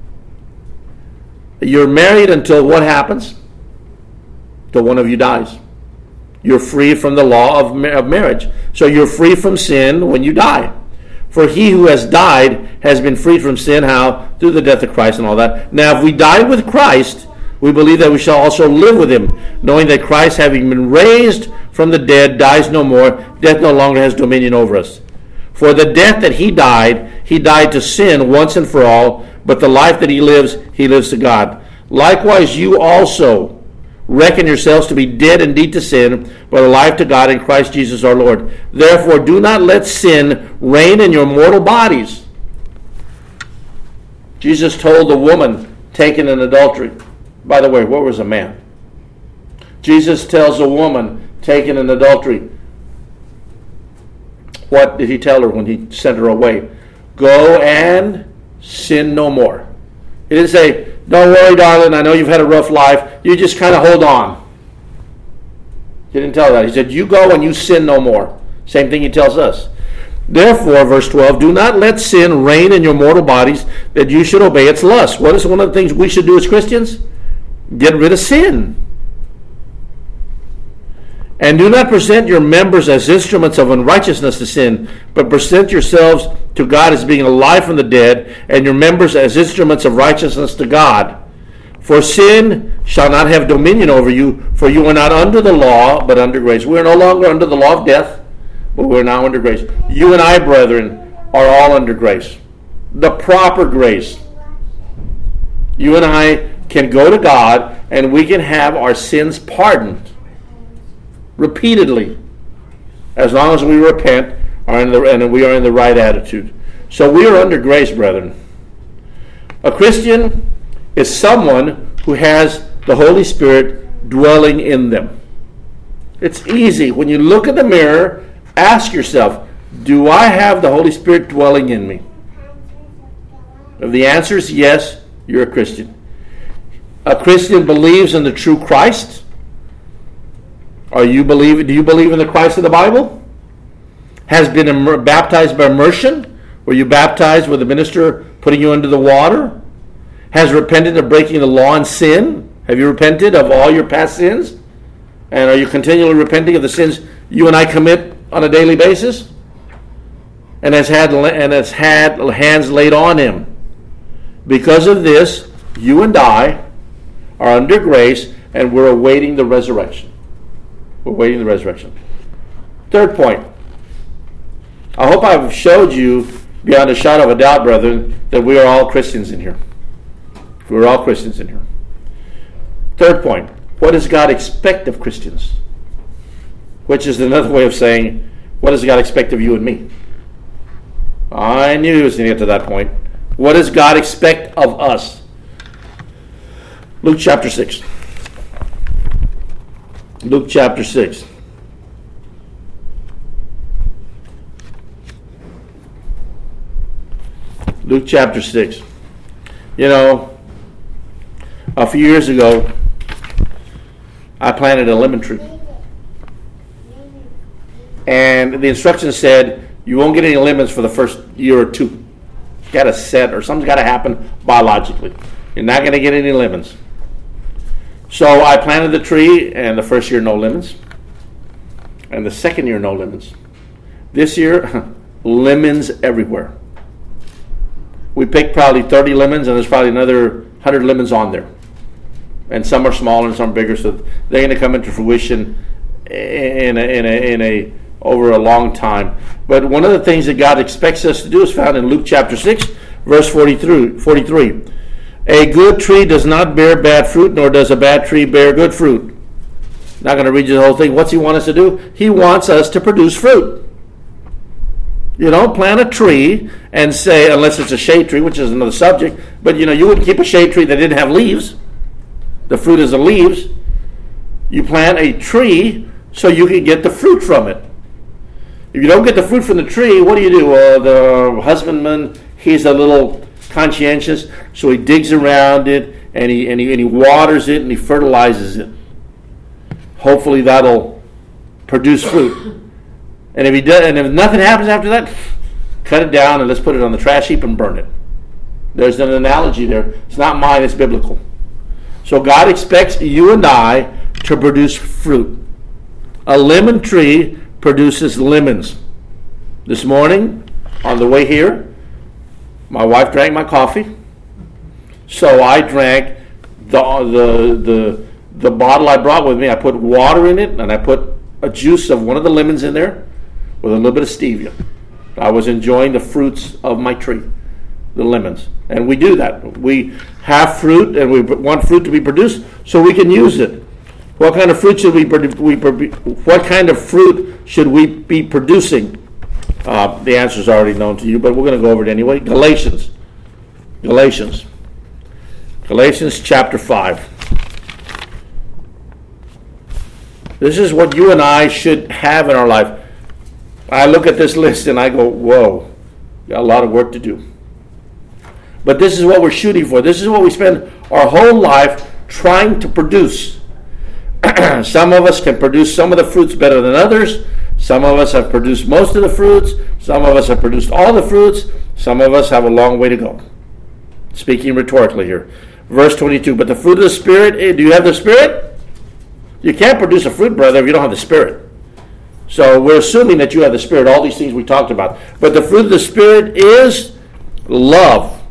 Speaker 1: You're married until what happens? Till one of you dies. You're free from the law of marriage. So you're free from sin when you die. For he who has died has been freed from sin. How? Through the death of Christ and all that. Now if we die with Christ, we believe that we shall also live with him, knowing that Christ, having been raised from the dead, dies no more. Death no longer has dominion over us. For the death that he died, he died to sin once and for all, but the life that he lives, he lives to God. Likewise, you also reckon yourselves to be dead indeed to sin, but alive to God in Christ Jesus our Lord. Therefore, do not let sin reign in your mortal bodies. Jesus told the woman taken in adultery. By the way, what was a man? Jesus tells a woman taken in adultery. What did he tell her when he sent her away? Go and sin no more. He didn't say, don't worry, darling, I know you've had a rough life. You just kind of hold on. He didn't tell that. He said, you go and you sin no more. Same thing he tells us. Therefore, verse twelve, do not let sin reign in your mortal bodies, that you should obey its lust. What is one of the things we should do as Christians? Get rid of sin. And do not present your members as instruments of unrighteousness to sin, but present yourselves to God as being alive from the dead, and your members as instruments of righteousness to God. For sin shall not have dominion over you, for you are not under the law, but under grace. We are no longer under the law of death, but we are now under grace. You and I, brethren, are all under grace. The proper grace. You and I can go to God, and we can have our sins pardoned. Repeatedly, as long as we repent are in the, and we are in the right attitude. So we are under grace, brethren. A Christian is someone who has the Holy Spirit dwelling in them. It's easy. When you look in the mirror, ask yourself, do I have the Holy Spirit dwelling in me? If the answer is yes, you're a Christian. A Christian believes in the true Christ. Are you believe? Do you believe in the Christ of the Bible? Has been immer- baptized by immersion? Were you baptized with the minister putting you under the water? Has repented of breaking the law and sin? Have you repented of all your past sins? And are you continually repenting of the sins you and I commit on a daily basis? And has had and has had hands laid on him. Because of this, you and I are under grace, and we're awaiting the resurrection. We're waiting the resurrection. Third point. I hope I've showed you beyond a shadow of a doubt, brethren, that we are all Christians in here. We're all Christians in here. Third point. What does God expect of Christians? Which is another way of saying, what does God expect of you and me? I knew he was going to get to that point. What does God expect of us? Luke chapter six. Luke chapter six. Luke chapter six. You know, a few years ago, I planted a lemon tree. And the instructions said, you won't get any lemons for the first year or two. You got to set, or something's got to happen biologically. You're not going to get any lemons. So I planted the tree, and the first year, no lemons. And the second year, no lemons. This year, lemons everywhere. We picked probably thirty lemons, and there's probably another one hundred lemons on there. And some are smaller and some are bigger, so they're going to come into fruition in a, in a, in a, over a long time. But one of the things that God expects us to do is found in Luke chapter six, verse forty-three. A good tree does not bear bad fruit, nor does a bad tree bear good fruit. Not going to read you the whole thing. What's he want us to do? He wants us to produce fruit. You don't plant a tree and say, unless it's a shade tree, which is another subject, but you know, you wouldn't keep a shade tree that didn't have leaves. The fruit is the leaves. You plant a tree so you can get the fruit from it. If you don't get the fruit from the tree, what do you do? Uh, the husbandman, he's a little conscientious, so he digs around it and he, and he and he waters it and he fertilizes it. Hopefully that'll produce fruit. And if he does, and if nothing happens after that, cut it down and let's put it on the trash heap and burn it. There's an analogy there. It's not mine, it's biblical. So God expects you and I to produce fruit. A lemon tree produces lemons. This morning, on the way here, my wife drank my coffee, so I drank the, the the the bottle I brought with me. I put water in it, and I put a juice of one of the lemons in there with a little bit of stevia. I was enjoying the fruits of my tree, the lemons. And we do that. We have fruit, and we want fruit to be produced so we can use it. What kind of fruit should we, produ- we produ- what kind of fruit should we be producing? Uh, the answer is already known to you, but we're going to go over it anyway. Galatians. Galatians. Galatians chapter five. This is what you and I should have in our life. I look at this list and I go, whoa, got a lot of work to do. But this is what we're shooting for. This is what we spend our whole life trying to produce. Some of us can produce some of the fruits better than others. Some of us have produced most of the fruits. Some of us have produced all the fruits. Some of us have a long way to go. Speaking rhetorically here. Verse twenty-two, but the fruit of the Spirit, eh, do you have the Spirit? You can't produce a fruit, brother, if you don't have the Spirit. So we're assuming that you have the Spirit, all these things we talked about. But the fruit of the Spirit is love.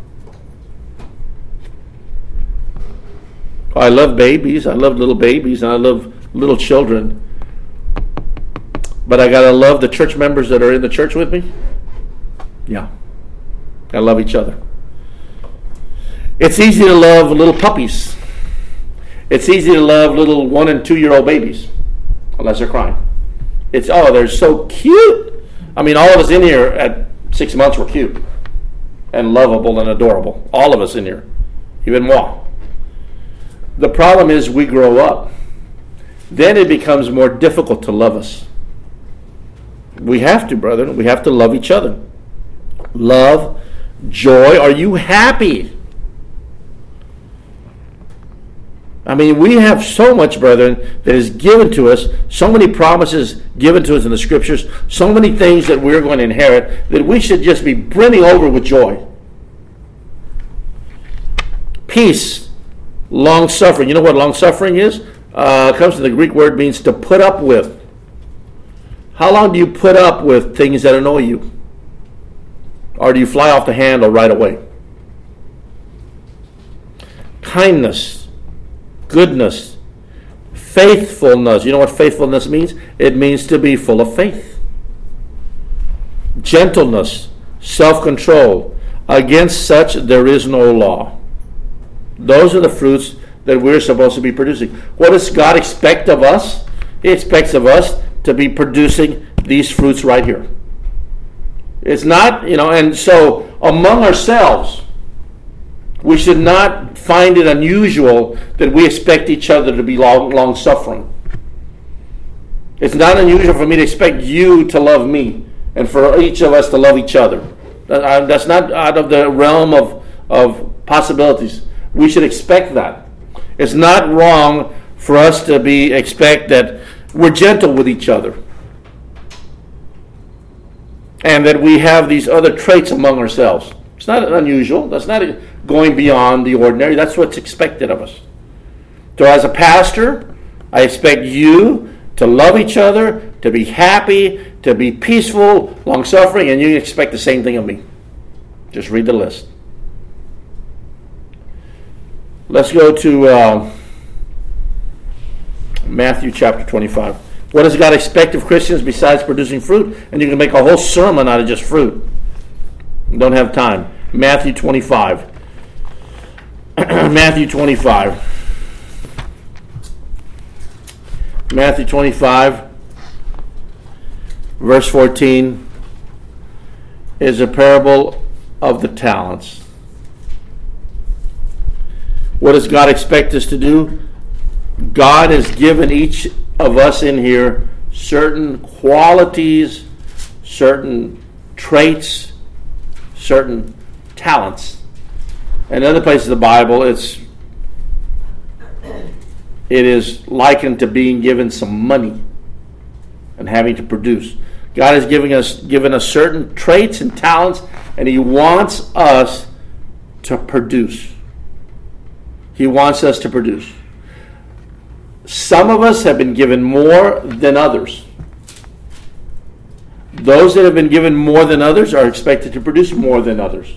Speaker 1: I love babies. I love little babies, and I love little children. But I got to love the church members that are in the church with me. Yeah. I love each other. It's easy to love little puppies. It's easy to love little one and two year old babies, unless they're crying. It's, oh, they're so cute. I mean, all of us in here at six months were cute and lovable and adorable. All of us in here, even moi. The problem is we grow up. Then it becomes more difficult to love us. We have to, brother. We have to love each other. Love, joy. Are you happy? I mean, we have so much, brethren, that is given to us, so many promises given to us in the Scriptures, so many things that we're going to inherit, that we should just be brimming over with joy. Peace, long-suffering. You know what long-suffering is? Uh, it comes from the Greek word, means to put up with. How long do you put up with things that annoy you? Or do you fly off the handle right away? Kindness. Goodness, faithfulness. You know what faithfulness means? It means to be full of faith. Gentleness, self-control. Against such there is no law. Those are the fruits that we're supposed to be producing. What does God expect of us? He expects of us to be producing these fruits right here. It's not, you know, and so among ourselves, we should not find it unusual that we expect each other to be long, long-suffering. It's not unusual for me to expect you to love me and for each of us to love each other. That's not out of the realm of, of possibilities. We should expect that. It's not wrong for us to be expect that we're gentle with each other and that we have these other traits among ourselves. It's not unusual. That's not going beyond the ordinary. That's what's expected of us. So as a pastor, I expect you to love each other, to be happy, to be peaceful, long-suffering, and you expect the same thing of me. Just read the list. Let's go to uh, Matthew chapter twenty-five. What does God expect of Christians besides producing fruit? And you can make a whole sermon out of just fruit. Don't have time. Matthew twenty-five. Matthew twenty-five. Matthew twenty-five, verse fourteen, is a parable of the talents. What does God expect us to do? God has given each of us in here certain qualities, certain traits, certain talents. In other places of the Bible, it's it is likened to being given some money and having to produce. God has given us given us certain traits and talents, and He wants us to produce. He wants us to produce. Some of us have been given more than others. Those that have been given more than others are expected to produce more than others.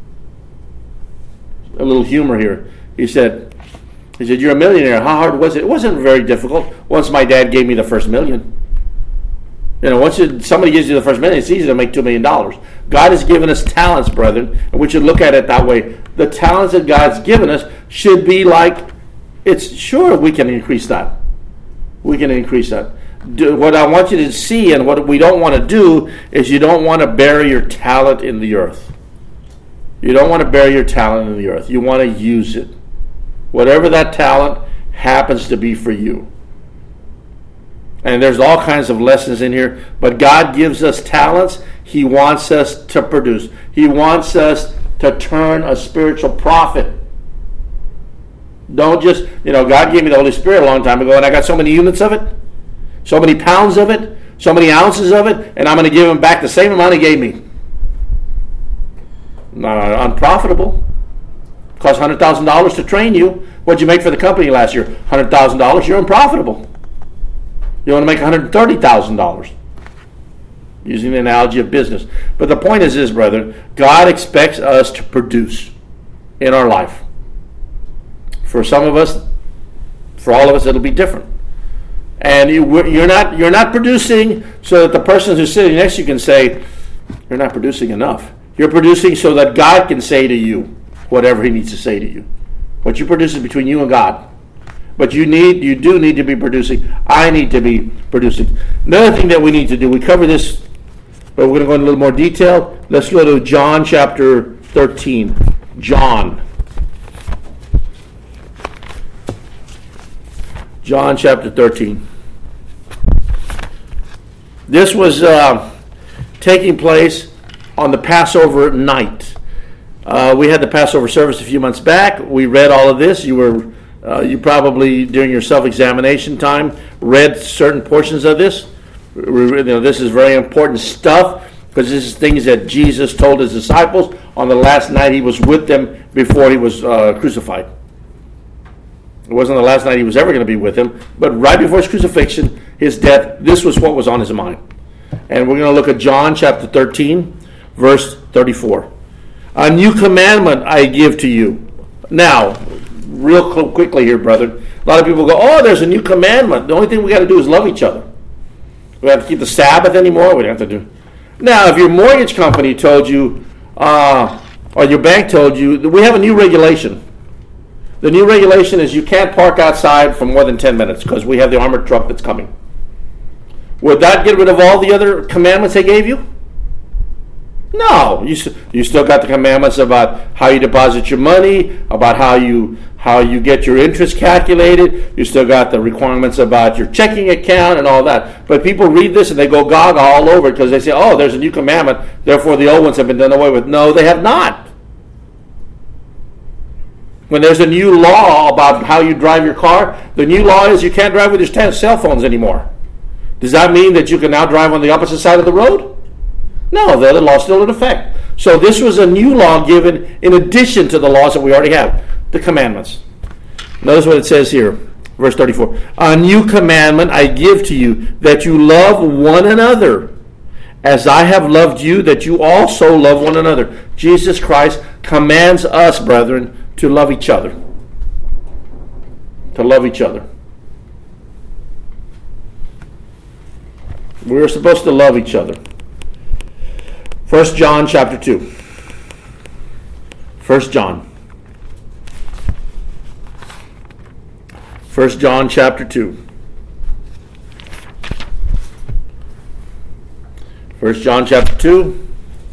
Speaker 1: A little humor here. He said, he said, "You're a millionaire. How hard was it?" It wasn't very difficult. Once my dad gave me the first million. You know, once you, somebody gives you the first million, it's easy to make two million dollars. God has given us talents, brethren, and we should look at it that way. The talents that God's given us should be like, it's sure we can increase that. we can increase that. Do, what I want you to see, and what we don't want to do, is you don't want to bury your talent in the earth. You don't want to bury your talent in the earth. You want to use it. Whatever that talent happens to be for you. And there's all kinds of lessons in here, but God gives us talents. He wants us to produce. He wants us to turn a spiritual profit. Don't just, you know, God gave me the Holy Spirit a long time ago, and I got so many units of it, so many pounds of it, so many ounces of it, and I'm going to give him back the same amount he gave me. Not unprofitable. Cost one hundred thousand dollars to train you. What'd you make for the company last year? one hundred thousand dollars. You're unprofitable. You want to make one hundred thirty thousand dollars. Using the analogy of business. But the point is this, brethren. God expects us to produce in our life. For some of us, for all of us, it'll be different. And you, you're not you're not producing so that the person who's sitting next to you can say, you're not producing enough. You're producing so that God can say to you whatever he needs to say to you. What you produce is between you and God. But you need, you do need to be producing. I need to be producing. Another thing that we need to do, we cover this, but we're going to go into a little more detail. Let's go to John chapter thirteen. John. John chapter thirteen. This was uh, taking place on the Passover night. Uh, we had the Passover service a few months back. We read all of this. You were, uh, you probably during your self-examination time read certain portions of this. You know, this is very important stuff because this is things that Jesus told his disciples on the last night he was with them before he was uh, crucified. It wasn't the last night he was ever going to be with him, but right before his crucifixion, his death, this was what was on his mind. And we're going to look at John chapter thirteen, verse thirty-four. A new commandment I give to you. Now, real quickly here, brethren, a lot of people go, oh, there's a new commandment. The only thing we got to do is love each other. We don't have to keep the Sabbath anymore. We don't have to do. Now, if your mortgage company told you, uh, or your bank told you, that we have a new regulation. The new regulation is you can't park outside for more than ten minutes because we have the armored truck that's coming. Would that get rid of all the other commandments they gave you? No, you you still got the commandments about how you deposit your money, about how you how you get your interest calculated. You still got the requirements about your checking account and all that. But people read this and they go gaga all over it because they say, "Oh, there's a new commandment, therefore the old ones have been done away with." No, they have not. When there's a new law about how you drive your car, the new law is you can't drive with your cell phones anymore. Does that mean that you can now drive on the opposite side of the road? No, the other law is still in effect. So this was a new law given in addition to the laws that we already have, the commandments. Notice what it says here, verse thirty-four. A new commandment I give to you, that you love one another, as I have loved you, that you also love one another. Jesus Christ commands us, brethren, to love each other. To love each other. We're supposed to love each other. First John chapter two. First John. First John chapter two. First John chapter two.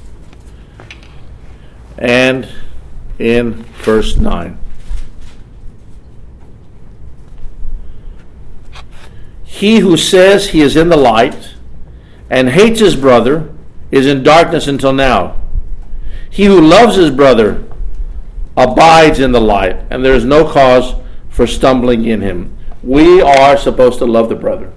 Speaker 1: And in verse nine. He who says he is in the light and hates his brother is in darkness until now. He who loves his brother abides in the light, and there is no cause for stumbling in him. We are supposed to love the brother.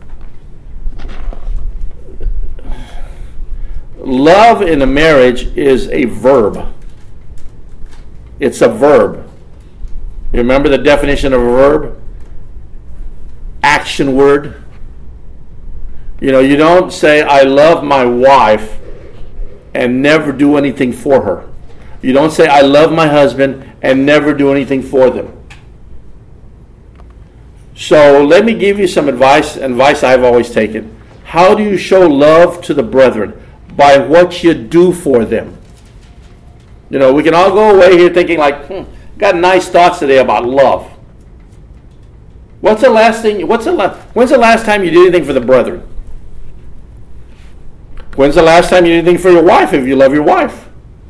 Speaker 1: Love in a marriage is a verb. It's a verb. You remember the definition of a verb? Action word. You know, you don't say, I love my wife, and never do anything for her. You don't say, I love my husband, and never do anything for them. So let me give you some advice, advice I've always taken. How do you show love to the brethren? By what you do for them. You know, we can all go away here thinking like, hmm, got nice thoughts today about love. What's the last thing? What's the la- When's the last time you did anything for the brethren? When's the last time you did anything for your wife if you love your wife?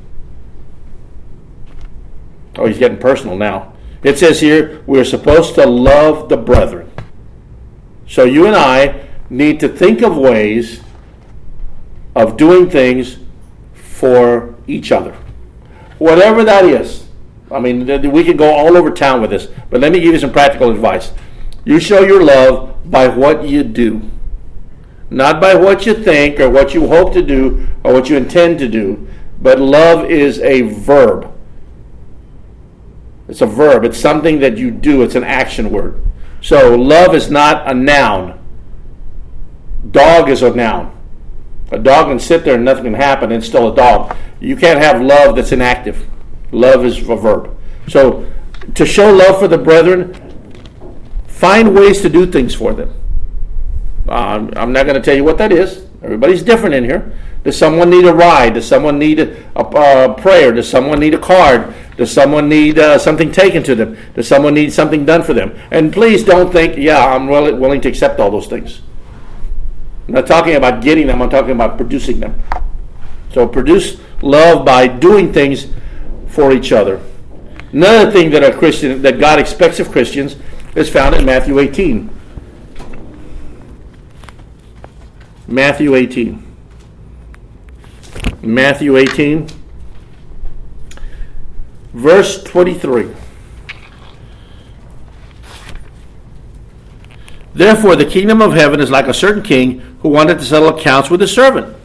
Speaker 1: Oh, he's getting personal now. It says here, we're supposed to love the brethren. So you and I need to think of ways of doing things for each other. Whatever that is. I mean, we can go all over town with this, but let me give you some practical advice. You show your love by what you do. Not by what you think or what you hope to do or what you intend to do, but love is a verb. It's a verb. It's something that you do. It's an action word. So love is not a noun. Dog is a noun. A dog can sit there and nothing can happen. It's still a dog. You can't have love that's inactive. Love is a verb. So to show love for the brethren, find ways to do things for them. Uh, I'm not going to tell you what that is. Everybody's different in here. Does someone need a ride? Does someone need a, a, a prayer? Does someone need a card? Does someone need uh, something taken to them? Does someone need something done for them? And please don't think, yeah, I'm willing, willing to accept all those things. I'm not talking about getting them. I'm talking about producing them. So produce love by doing things for each other. Another thing that a Christian, that God expects of Christians, is found in Matthew eighteen. Matthew eighteen. Matthew eighteen, verse twenty-three. Therefore, the kingdom of heaven is like a certain king who wanted to settle accounts with his servant.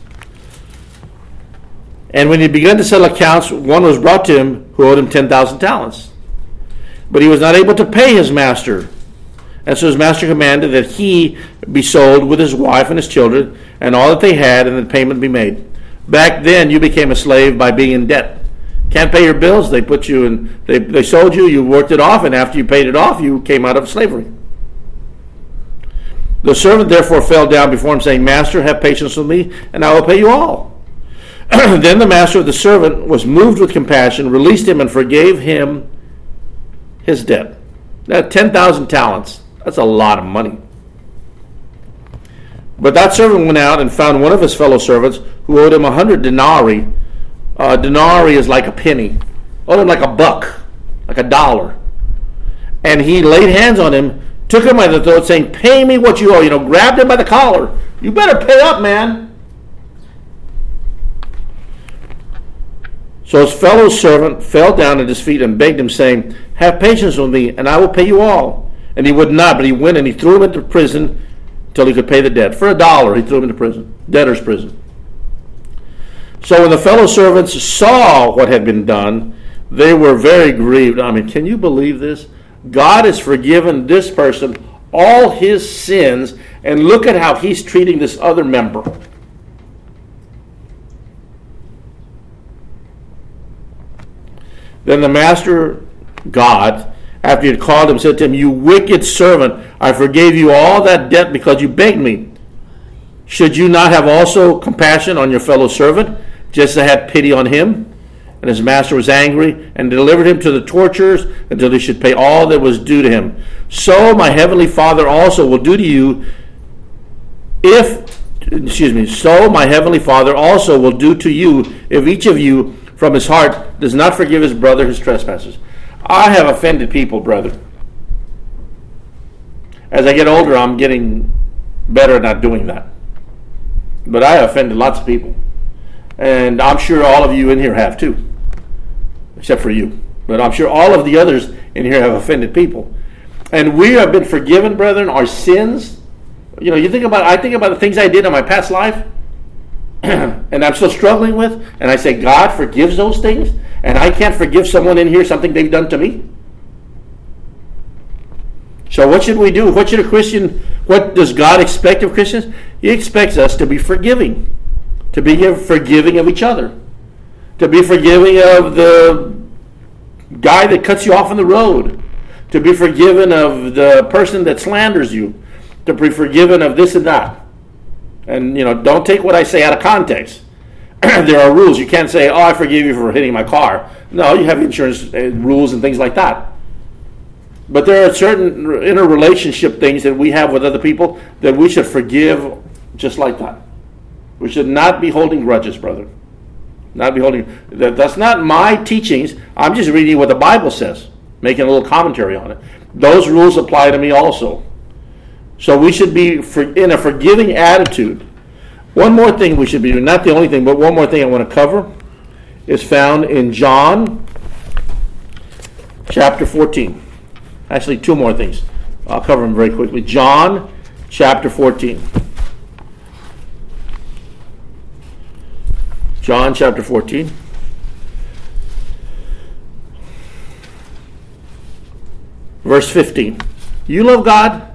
Speaker 1: And when he began to settle accounts, one was brought to him who owed him ten thousand talents. But he was not able to pay his master. And so his master commanded that he be sold with his wife and his children and all that they had, and that payment be made. Back then, you became a slave by being in debt. Can't pay your bills, they put you in, they, they sold you, you worked it off, and after you paid it off, you came out of slavery. The servant therefore fell down before him, saying, Master, have patience with me, and I will pay you all. Then the master of the servant was moved with compassion, released him, and forgave him his debt. That ten thousand talents, that's a lot of money. But that servant went out and found one of his fellow servants who owed him a hundred denarii. A denarii is like a penny. Owed him like a buck, like a dollar. And he laid hands on him, took him by the throat, saying, pay me what you owe. You know, grabbed him by the collar. You better pay up, man. So his fellow servant fell down at his feet and begged him, saying, have patience with me, and I will pay you all. And he would not, but he went and he threw him into prison until he could pay the debt. For a dollar, he threw him into prison, debtor's prison. So when the fellow servants saw what had been done, they were very grieved. I mean, can you believe this? God has forgiven this person all his sins, and look at how he's treating this other member. Then the master, God, after he had called him, said to him, you wicked servant, I forgave you all that debt because you begged me. Should you not have also compassion on your fellow servant, just as I had pity on him? And his master was angry and delivered him to the torturers until he should pay all that was due to him. So my heavenly Father also will do to you if, excuse me, so my heavenly Father also will do to you if each of you from his heart does not forgive his brother his trespasses. I have offended people, brother. As I get older, I'm getting better at not doing that. But I have offended lots of people. And I'm sure all of you in here have too. Except for you. But I'm sure all of the others in here have offended people. And we have been forgiven, brethren, our sins. You know, you think about, I think about the things I did in my past life, and I'm still struggling with, and I say, God forgives those things, and I can't forgive someone in here something they've done to me. So what should we do? What should a Christian, what does God expect of Christians? He expects us to be forgiving. To be forgiving of each other. To be forgiving of the guy that cuts you off on the road. To be forgiven of the person that slanders you. To be forgiven of this and that. And, you know, don't take what I say out of context. There are rules. You can't say, oh, I forgive you for hitting my car. No, you have insurance rules and things like that. But there are certain interrelationship things that we have with other people that we should forgive just like that. We should not be holding grudges, brother. Not be holding. That, that's not my teachings. I'm just reading what the Bible says, making a little commentary on it. Those rules apply to me also. So we should be for, in a forgiving attitude. One more thing we should be doing, not the only thing, but one more thing I want to cover is found in John chapter fourteen. Actually, two more things. I'll cover them very quickly. John chapter fourteen. John chapter fourteen. Verse fifteen. You love God?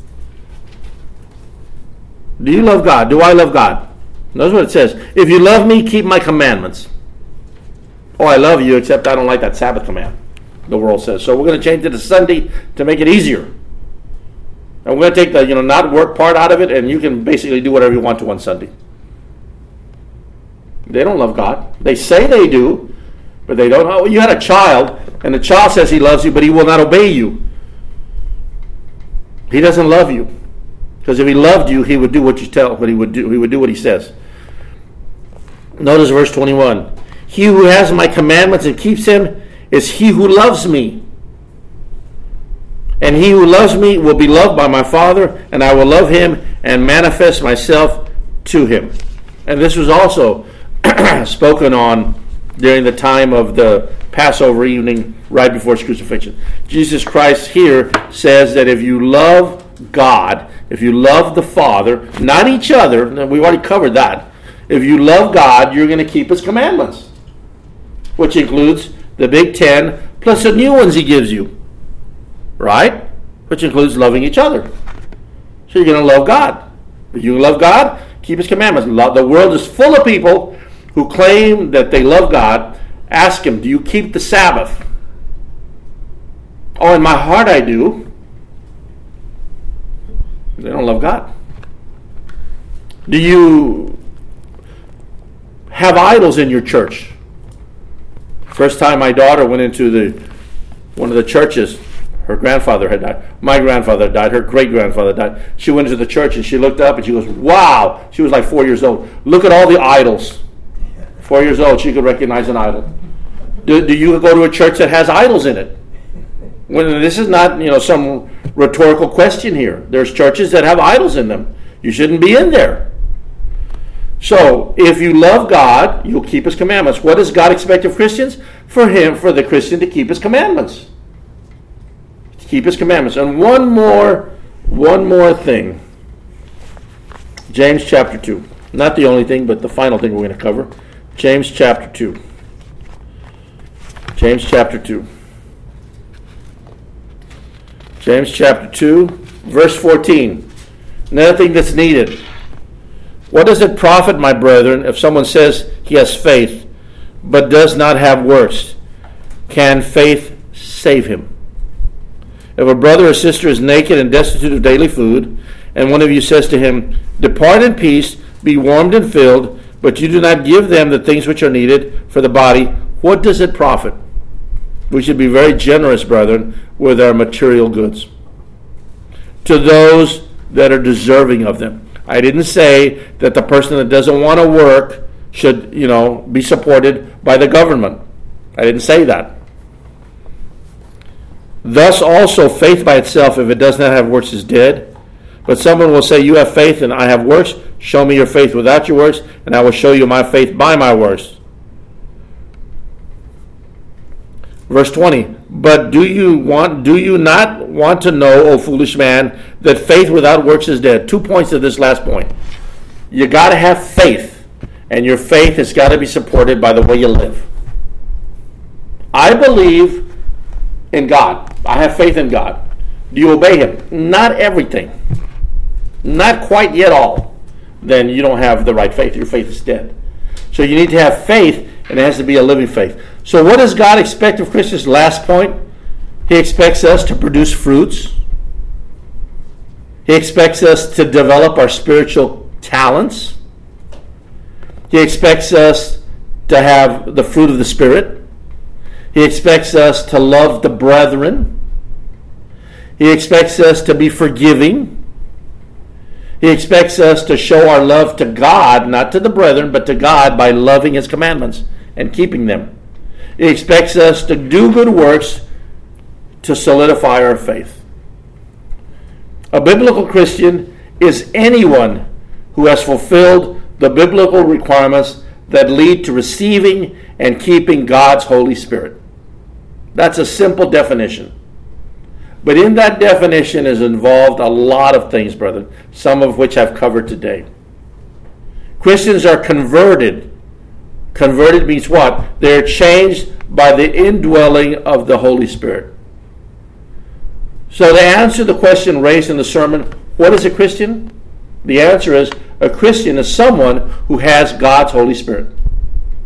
Speaker 1: Do you love God? Do I love God? Notice what it says. If you love me, keep my commandments. Oh, I love you, except I don't like that Sabbath command, the world says. So we're going to change it to Sunday to make it easier. And we're going to take the, you know, not work part out of it, and you can basically do whatever you want to on Sunday. They don't love God. They say they do, but they don't. Oh, you had a child, and the child says he loves you, but he will not obey you. He doesn't love you. Because if he loved you, he would do what you tell, what he would do. He would do what he says. Notice verse twenty-one. He who has my commandments and keeps them is he who loves me. And he who loves me will be loved by my Father, and I will love him and manifest myself to him. And this was also spoken on during the time of the Passover evening right before his crucifixion. Jesus Christ here says that if you love God, if you love the Father, not each other, we already covered that. If you love God, you're going to keep his commandments, which includes the big ten plus the new ones he gives you, right? Which includes loving each other. So you're going to love God. If you love God, keep his commandments. The world is full of people who claim that they love God. Ask him, do you keep the Sabbath? Oh, in my heart I do. They don't love God. Do you have idols in your church? First time my daughter went into the one of the churches, her grandfather had died. My grandfather died. Her great-grandfather died. She went into the church and she looked up and she goes, wow. She was like four years old. Look at all the idols. Four years old, she could recognize an idol. Do, do you go to a church that has idols in it? Well, this is not, you know, some rhetorical question here. There's churches that have idols in them. You shouldn't be in there. So, if you love God, you'll keep his commandments. What does God expect of Christians? For him, for the Christian to keep his commandments. To keep his commandments. And one more, one more thing. James chapter two. Not the only thing, but the final thing we're going to cover. James chapter two. James chapter two. James chapter two, verse fourteen. Another thing that's needed. What does it profit, my brethren, if someone says he has faith, but does not have works? Can faith save him? If a brother or sister is naked and destitute of daily food, and one of you says to him, depart in peace, be warmed and filled, but you do not give them the things which are needed for the body, what does it profit? We should be very generous, brethren, with our material goods to those that are deserving of them. I didn't say that the person that doesn't want to work should, you know, be supported by the government. I didn't say that. Thus also faith by itself, if it does not have works, is dead. But someone will say, you have faith and I have works. Show me your faith without your works, and I will show you my faith by my works. Verse twenty, but do you want, do you not want to know, O foolish man, that faith without works is dead? Two points to this last point. You got to have faith, and your faith has got to be supported by the way you live. I believe in God. I have faith in God. Do you obey him? Not everything. Not quite yet all. Then you don't have the right faith. Your faith is dead. So you need to have faith, and it has to be a living faith. So what does God expect of Christians? Last point, he expects us to produce fruits. He expects us to develop our spiritual talents. He expects us to have the fruit of the Spirit. He expects us to love the brethren. He expects us to be forgiving. He expects us to show our love to God, not to the brethren, but to God by loving His commandments and keeping them. He expects us to do good works to solidify our faith. A biblical Christian is anyone who has fulfilled the biblical requirements that lead to receiving and keeping God's Holy Spirit. That's a simple definition. But in that definition is involved a lot of things, brethren, some of which I've covered today. Christians are converted. Converted means what? They're changed by the indwelling of the Holy Spirit. So to answer the question raised in the sermon, what is a Christian? The answer is, a Christian is someone who has God's Holy Spirit.